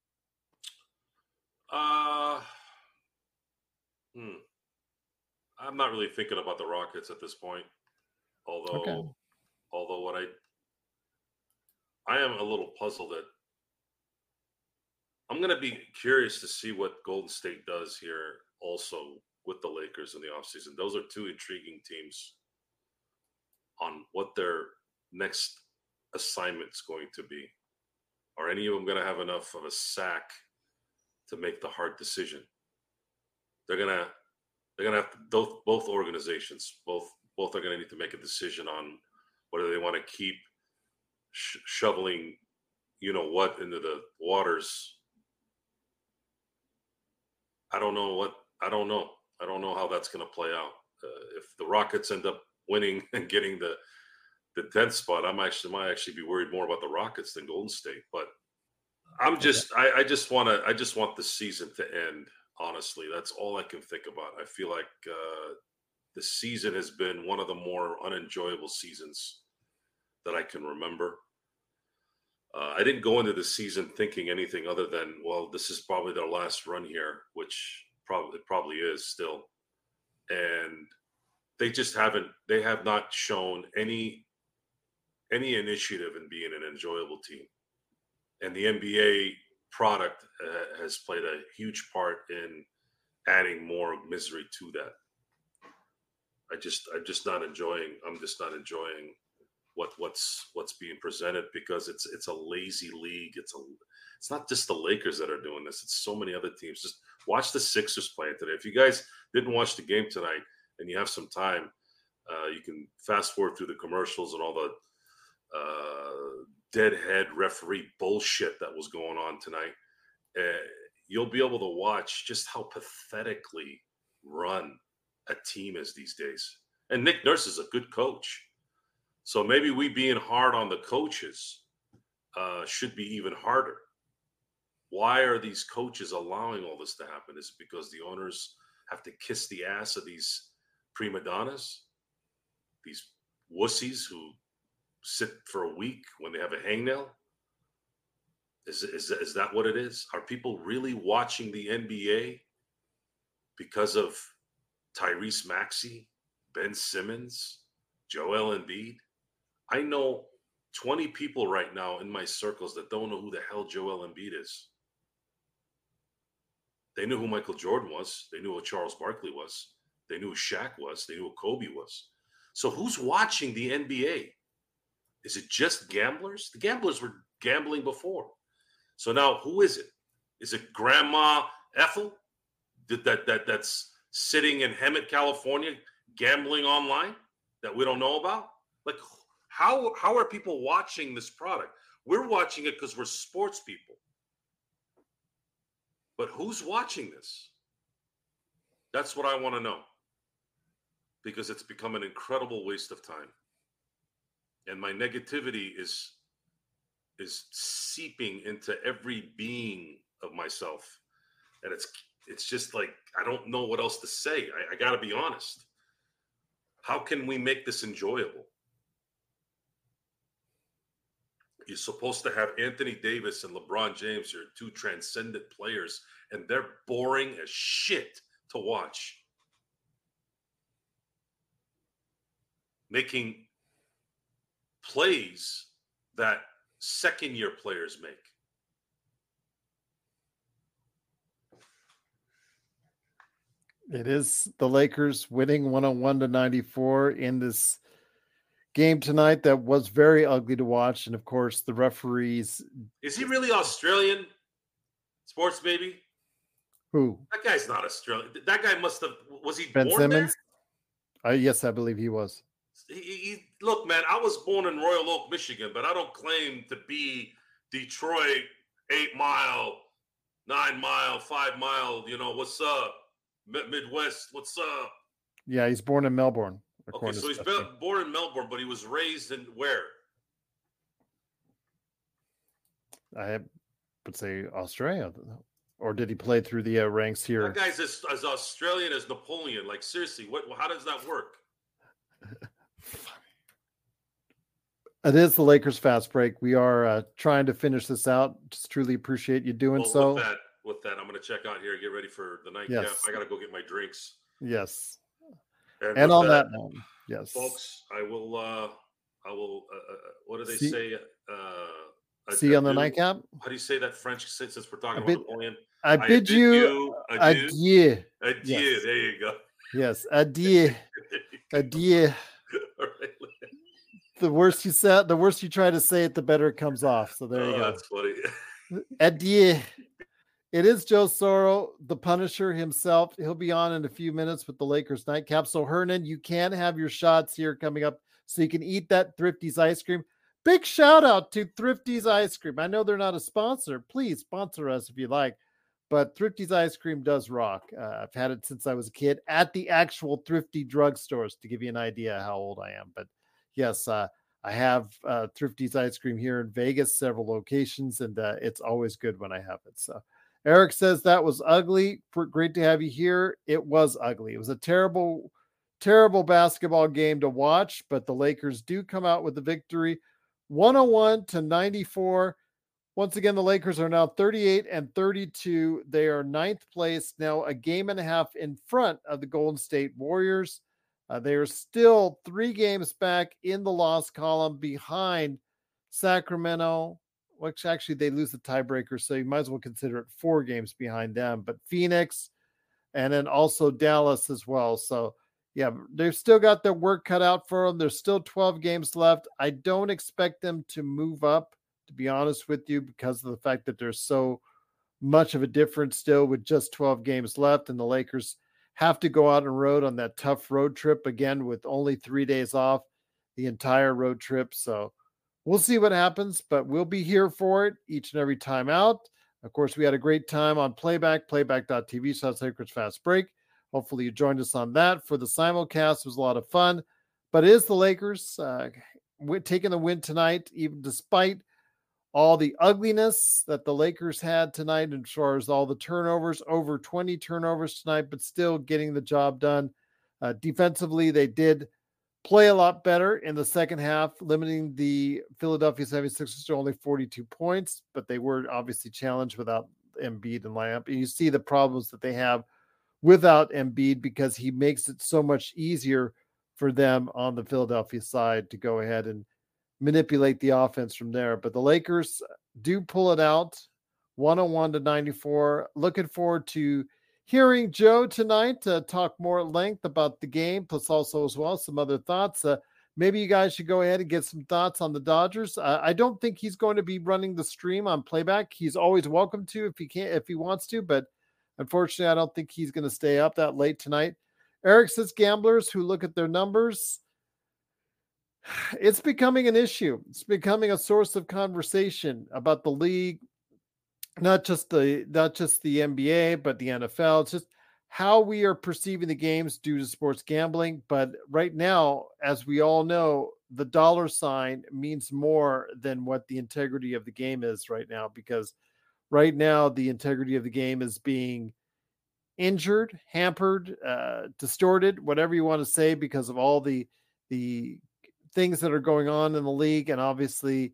Uh, hmm. I'm not really thinking about the Rockets at this point. Although, Okay. although what I, I am a little puzzled that I'm going to be curious to see what Golden State does here also with the Lakers in the offseason. Those are two intriguing teams on what their next assignment's going to be. Are any of them going to have enough of a sack to make the hard decision? They're going to they're going to have to, both both organizations, both both are going to need to make a decision on whether they want to keep sh- shoveling, you know what, into the waters. I don't know what I don't know. I don't know how that's going to play out. Uh, if the Rockets end up winning and getting the the tenth spot, I'm actually might actually be worried more about the Rockets than Golden State. But I'm just I, I just want to I just want the season to end. Honestly, that's all I can think about. I feel like uh, the season has been one of the more unenjoyable seasons that I can remember. Uh, I didn't go into the season thinking anything other than, well, this is probably their last run here, which probably it probably is still. And they just haven't, they have not shown any any initiative in being an enjoyable team. And the N B A product uh, has played a huge part in adding more misery to that. I just, I'm just not enjoying, I'm just not enjoying what what's what's being presented because it's it's a lazy league. It's a it's not just the Lakers that are doing this. It's so many other teams. Just watch the Sixers playing today. If you guys didn't watch the game tonight and you have some time, uh, you can fast forward through the commercials and all the uh, deadhead referee bullshit that was going on tonight. uh, you'll be able to watch just how pathetically run a team is these days. And Nick Nurse is a good coach. So maybe we being hard on the coaches uh, should be even harder. Why are these coaches allowing all this to happen? Is it because the owners have to kiss the ass of these prima donnas, these wussies who sit for a week when they have a hangnail? Is, is, is that what it is? Are people really watching the N B A because of Tyrese Maxey, Ben Simmons, Joel Embiid? I know twenty people right now in my circles that don't know who the hell Joel Embiid is. They knew who Michael Jordan was. They knew who Charles Barkley was. They knew who Shaq was. They knew who Kobe was. So who's watching the N B A? Is it just gamblers? The gamblers were gambling before. So now who is it? Is it Grandma Ethel that, that, that that's sitting in Hemet, California, gambling online that we don't know about? Like, how, how are people watching this product? We're watching it because we're sports people. But who's watching this? That's what I want to know. Because it's become an incredible waste of time. And my negativity is, is seeping into every being of myself. And it's it's just like, I don't know what else to say. I, I got to be honest. How can we make this enjoyable? You're supposed to have Anthony Davis and LeBron James, your two transcendent players, and they're boring as shit to watch. Making plays that second-year players make. It is the Lakers winning one oh one to ninety-four in this game tonight that was very ugly to watch. And of course, the referees. Is he really Australian? Sports baby? Who? That guy's not Australian. That guy must have, was he Ben born Simmons? there? Uh, yes, I believe he was. He, he, look, man, I was born in Royal Oak, Michigan, but I don't claim to be Detroit, eight mile, nine mile, five mile, you know, what's up? Midwest, what's up? Yeah, he's born in Melbourne. Okay, so he's been, born in Melbourne, but he was raised in where? I would say Australia. Or did he play through the uh, ranks here? That guy's as, as Australian as Napoleon. Like, seriously, what? how does that work? It is the Lakers fast break. We are uh, trying to finish this out. Just truly appreciate you doing well, so. With that, with that, I'm going to check out here, get ready for the nightcap. Yes. I got to go get my drinks. Yes. And, and on that, that note, yes, folks, I will. Uh, I will. Uh, uh, what do they see, say? Uh, see you on the nightcap. How do you say that French? Since we're talking I bid, about Napoleon, I, I bid you, you adieu. Adieu. Adieu. Yes. There you go. Yes, adieu. Adieu. All right. The worse you say, the worse you try to say it, the better it comes off. So there oh, you go. That's funny. Adieu. It is Joe Soro, the Punisher himself. He'll be on in a few minutes with the Lakers nightcap. So Hernan, you can have your shots here coming up so you can eat that Thrifty's ice cream. Big shout out to Thrifty's ice cream. I know they're not a sponsor. Please sponsor us if you like. But Thrifty's ice cream does rock. Uh, I've had it since I was a kid at the actual Thrifty drugstores to give you an idea how old I am. But yes, uh, I have uh, Thrifty's ice cream here in Vegas, several locations, and uh, it's always good when I have it. So Eric says that was ugly. Great to have you here. It was ugly. It was a terrible, terrible basketball game to watch, but the Lakers do come out with the victory, one oh one to ninety-four. Once again, the Lakers are now thirty-eight and thirty-two. They are ninth place, now a game and a half in front of the Golden State Warriors. Uh, they are still three games back in the loss column behind Sacramento, which actually they lose the tiebreaker, so you might as well consider it four games behind them. But Phoenix and then also Dallas as well. So, yeah, they've still got their work cut out for them. There's still twelve games left. I don't expect them to move up, to be honest with you, because of the fact that there's so much of a difference still with just twelve games left, and the Lakers have to go out on road on that tough road trip again with only three days off the entire road trip. So we'll see what happens, but we'll be here for it each and every time out. Of course, we had a great time on Playback, playback.tv slash Lakers Fast Break. Hopefully you joined us on that for the simulcast. It was a lot of fun. But it is the Lakers uh, taking the win tonight, even despite all the ugliness that the Lakers had tonight, as far as all the turnovers, over twenty turnovers tonight, but still getting the job done. Uh, defensively, they did play a lot better in the second half, limiting the Philadelphia seventy-sixers to only forty-two points, but they were obviously challenged without Embiid and lineup. And you see the problems that they have without Embiid because he makes it so much easier for them on the Philadelphia side to go ahead and manipulate the offense from there. But the Lakers do pull it out one oh one to ninety-four. Looking forward to hearing Joe tonight to uh, talk more at length about the game, plus also as well some other thoughts. Uh, maybe you guys should go ahead and get some thoughts on the Dodgers. Uh, I don't think he's going to be running the stream on Playback. He's always welcome to if he can, if he wants to, but unfortunately, I don't think he's going to stay up that late tonight. Eric says gamblers who look at their numbers. It's becoming an issue. It's becoming a source of conversation about the league, not just the not just the N B A, but the N F L. It's just how we are perceiving the games due to sports gambling. But right now, as we all know, the dollar sign means more than what the integrity of the game is right now, because right now the integrity of the game is being injured, hampered, uh, distorted, whatever you want to say, because of all the the things that are going on in the league, and obviously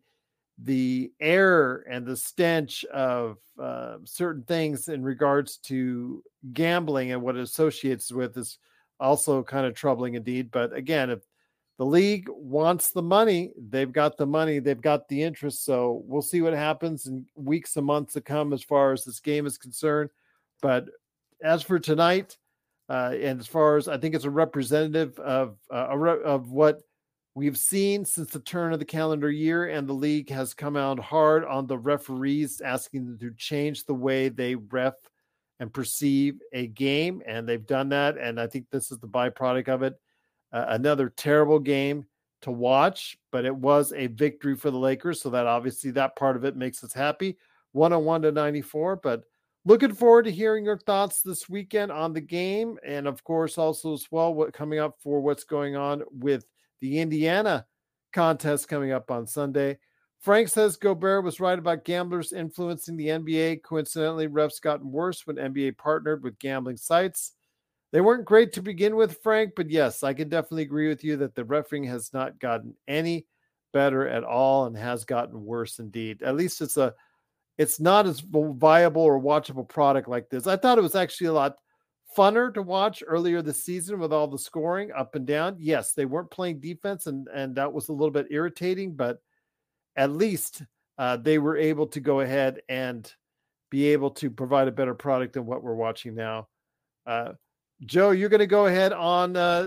the air and the stench of uh, certain things in regards to gambling and what it associates with is also kind of troubling indeed. But again, if the league wants the money, they've got the money, they've got the interest. So we'll see what happens in weeks and months to come as far as this game is concerned. But as for tonight, uh, and as far as I think it's a representative of uh, a re- of what we've seen since the turn of the calendar year, and the league has come out hard on the referees, asking them to change the way they ref and perceive a game, and they've done that, and I think this is the byproduct of it. Uh, another terrible game to watch, but it was a victory for the Lakers, so that obviously that part of it makes us happy. one oh one to ninety-four, but looking forward to hearing your thoughts this weekend on the game, and of course also as well what coming up for what's going on with the Indiana contest coming up on Sunday. Frank says Gobert was right about gamblers influencing the N B A. Coincidentally, refs gotten worse when N B A partnered with gambling sites. They weren't great to begin with, Frank, but yes, I can definitely agree with you that the refereeing has not gotten any better at all and has gotten worse indeed. At least it's a it's not as viable or watchable product like this. I thought it was actually a lot funner to watch earlier this season with all the scoring up and down. Yes, they weren't playing defense, and, and that was a little bit irritating, but at least uh, they were able to go ahead and be able to provide a better product than what we're watching now. Uh, Joe, you're going to go ahead on uh,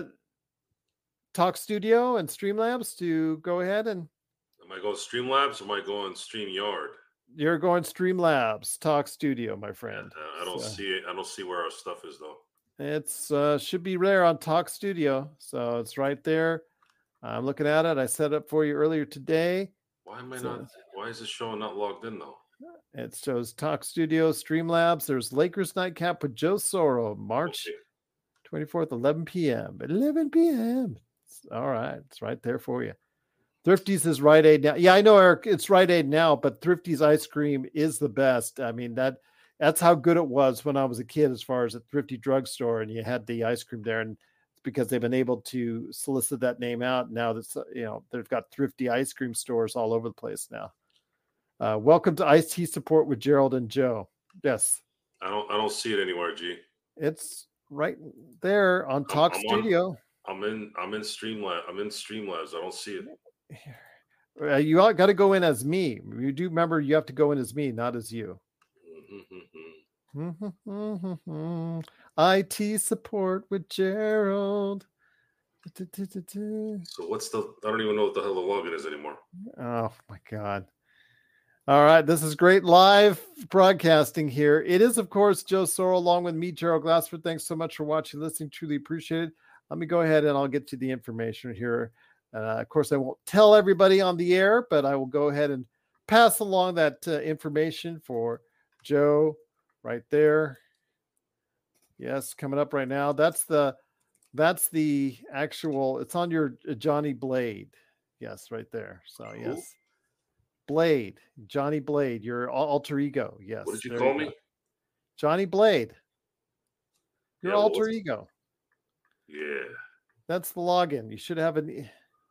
Talk Studio and Streamlabs to go ahead and... Am I going Streamlabs or am I going StreamYard? You're going Streamlabs, Talk Studio, my friend. Uh, I don't so, see it. I don't see where our stuff is though. It's uh, should be there on Talk Studio, so it's right there. I'm looking at it. I set it up for you earlier today. Why am I so, not? Why is this show not logged in though? It shows Talk Studio, Streamlabs. There's Lakers Nightcap with Joe Soro, March okay. twenty-fourth, eleven p.m. eleven p.m. All right, it's right there for you. Thrifty's is Rite Aid now. Yeah, I know, Eric, it's Rite Aid now, but Thrifty's ice cream is the best. I mean, that that's how good it was when I was a kid as far as a Thrifty drugstore, and you had the ice cream there. And it's because they've been able to solicit that name out. Now that's, you know, they've got Thrifty ice cream stores all over the place now. Uh, welcome to Ice Tea Support with Gerald and Joe. Yes. I don't I don't see it anywhere, G. It's right there on Talk I'm, I'm Studio. On, I'm in I'm in Streamlabs. I'm in Streamlabs. I don't see it. Uh, you all got to go in as me. You do remember you have to go in as me, not as you. I T support with Gerald. So what's the? I don't even know what the hell the login is anymore. Oh my God. All right, this is great live broadcasting here. It is, of course, Joe Soro along with me, Gerald Glassford. Thanks so much for watching, listening. Truly appreciate it. Let me go ahead and I'll get you the information here. Uh, of course, I won't tell everybody on the air, but I will go ahead and pass along that uh, information for Joe right there. Yes, coming up right now. That's the that's the actual, it's on your uh, Johnny Blade. Yes, right there. So Who? yes. Blade, Johnny Blade, your al- alter ego. Yes. What did you there call go. me? Johnny Blade. Your Yeah, what alter was- ego. Yeah. That's the login. You should have an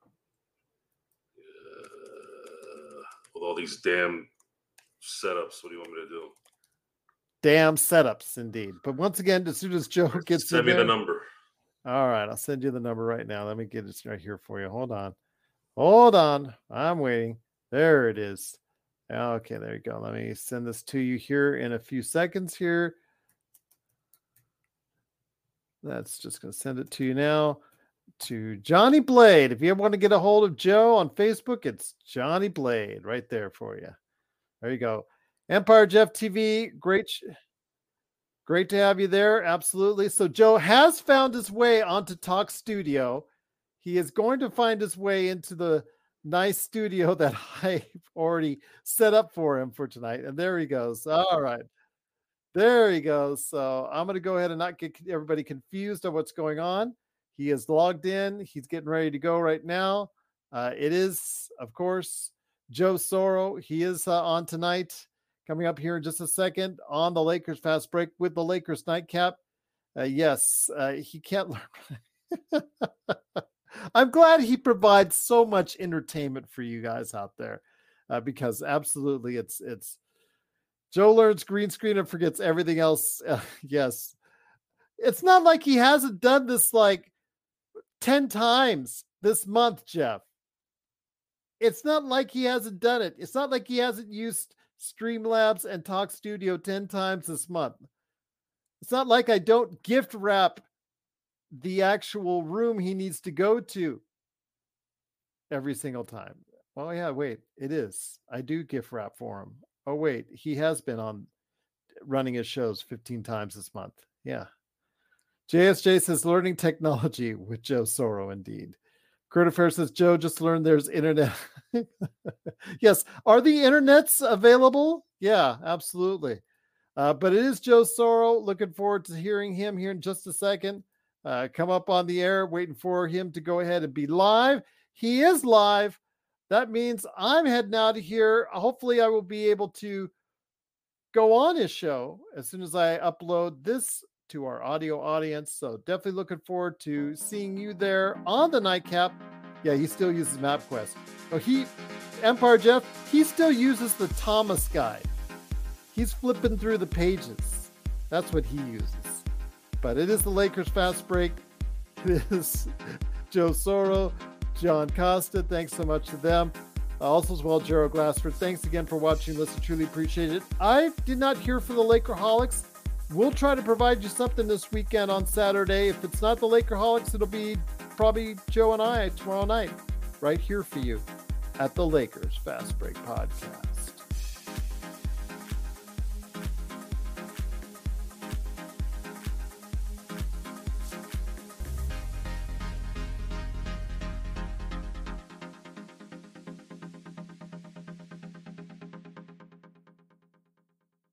Uh, with all these damn setups, what do you want me to do? damn setups indeed. But once again, as soon as Joe gets Send in me there, the number. all right, I'll send you the number right now. Let me get it right here for you. Hold on. Hold on. I'm waiting. There it is. Okay, there you go. Let me send this to you here in a few seconds here. That's just going to send it to you now to Johnny Blade. If you ever want to get a hold of Joe on Facebook, it's Johnny Blade right there for you. There you go. Empire Jeff T V, great, sh- great to have you there. Absolutely. So Joe has found his way onto Talk Studio. He is going to find his way into the nice studio that I've already set up for him for tonight. And there he goes. All right. There he goes. So I'm going to go ahead and not get everybody confused on what's going on. He is logged in. He's getting ready to go right now. Uh, it is, of course, Joe Soro. He is uh, on tonight. Coming up here in just a second on the Lakers Fast Break with the Lakers Nightcap. Uh, yes, uh, he can't learn. I'm glad he provides so much entertainment for you guys out there, uh, because absolutely it's it's Joe learns green screen and forgets everything else. Uh, yes, it's not like he hasn't done this like ten times this month, Jeff. It's not like he hasn't done it. It's not like he hasn't used Streamlabs and Talk Studio ten times this month. It's not like I don't gift wrap the actual room he needs to go to every single time. Oh yeah, wait, it is. I do gift wrap for him. Oh wait, he has been on running his shows fifteen times this month. Yeah. J S J says learning technology with Joe Soro indeed. Current Affairs says Joe just learned there's internet. Yes. Are the internets available? Yeah, absolutely. Uh, but it is Joe Soro. Looking forward to hearing him here in just a second. Uh, come up on the air, waiting for him to go ahead and be live. He is live. That means I'm heading out of here. Hopefully I will be able to go on his show as soon as I upload this to our audio audience. So definitely looking forward to seeing you there on the Nightcap. Yeah, he still uses MapQuest. Oh, he, Empire Jeff, he still uses the Thomas Guide. He's flipping through the pages. That's what he uses. But it is the Lakers Fast Break. It is Joe Soro, John Costa. Thanks so much to them. Also as well, Gerald Glassford. Thanks again for watching. Listen, truly appreciate it. I did not hear from the Lakerholics. We'll try to provide you something this weekend on Saturday. If it's not the Lakerholics, it'll be probably Joe and I tomorrow night right here for you at the Lakers Fast Break Podcast.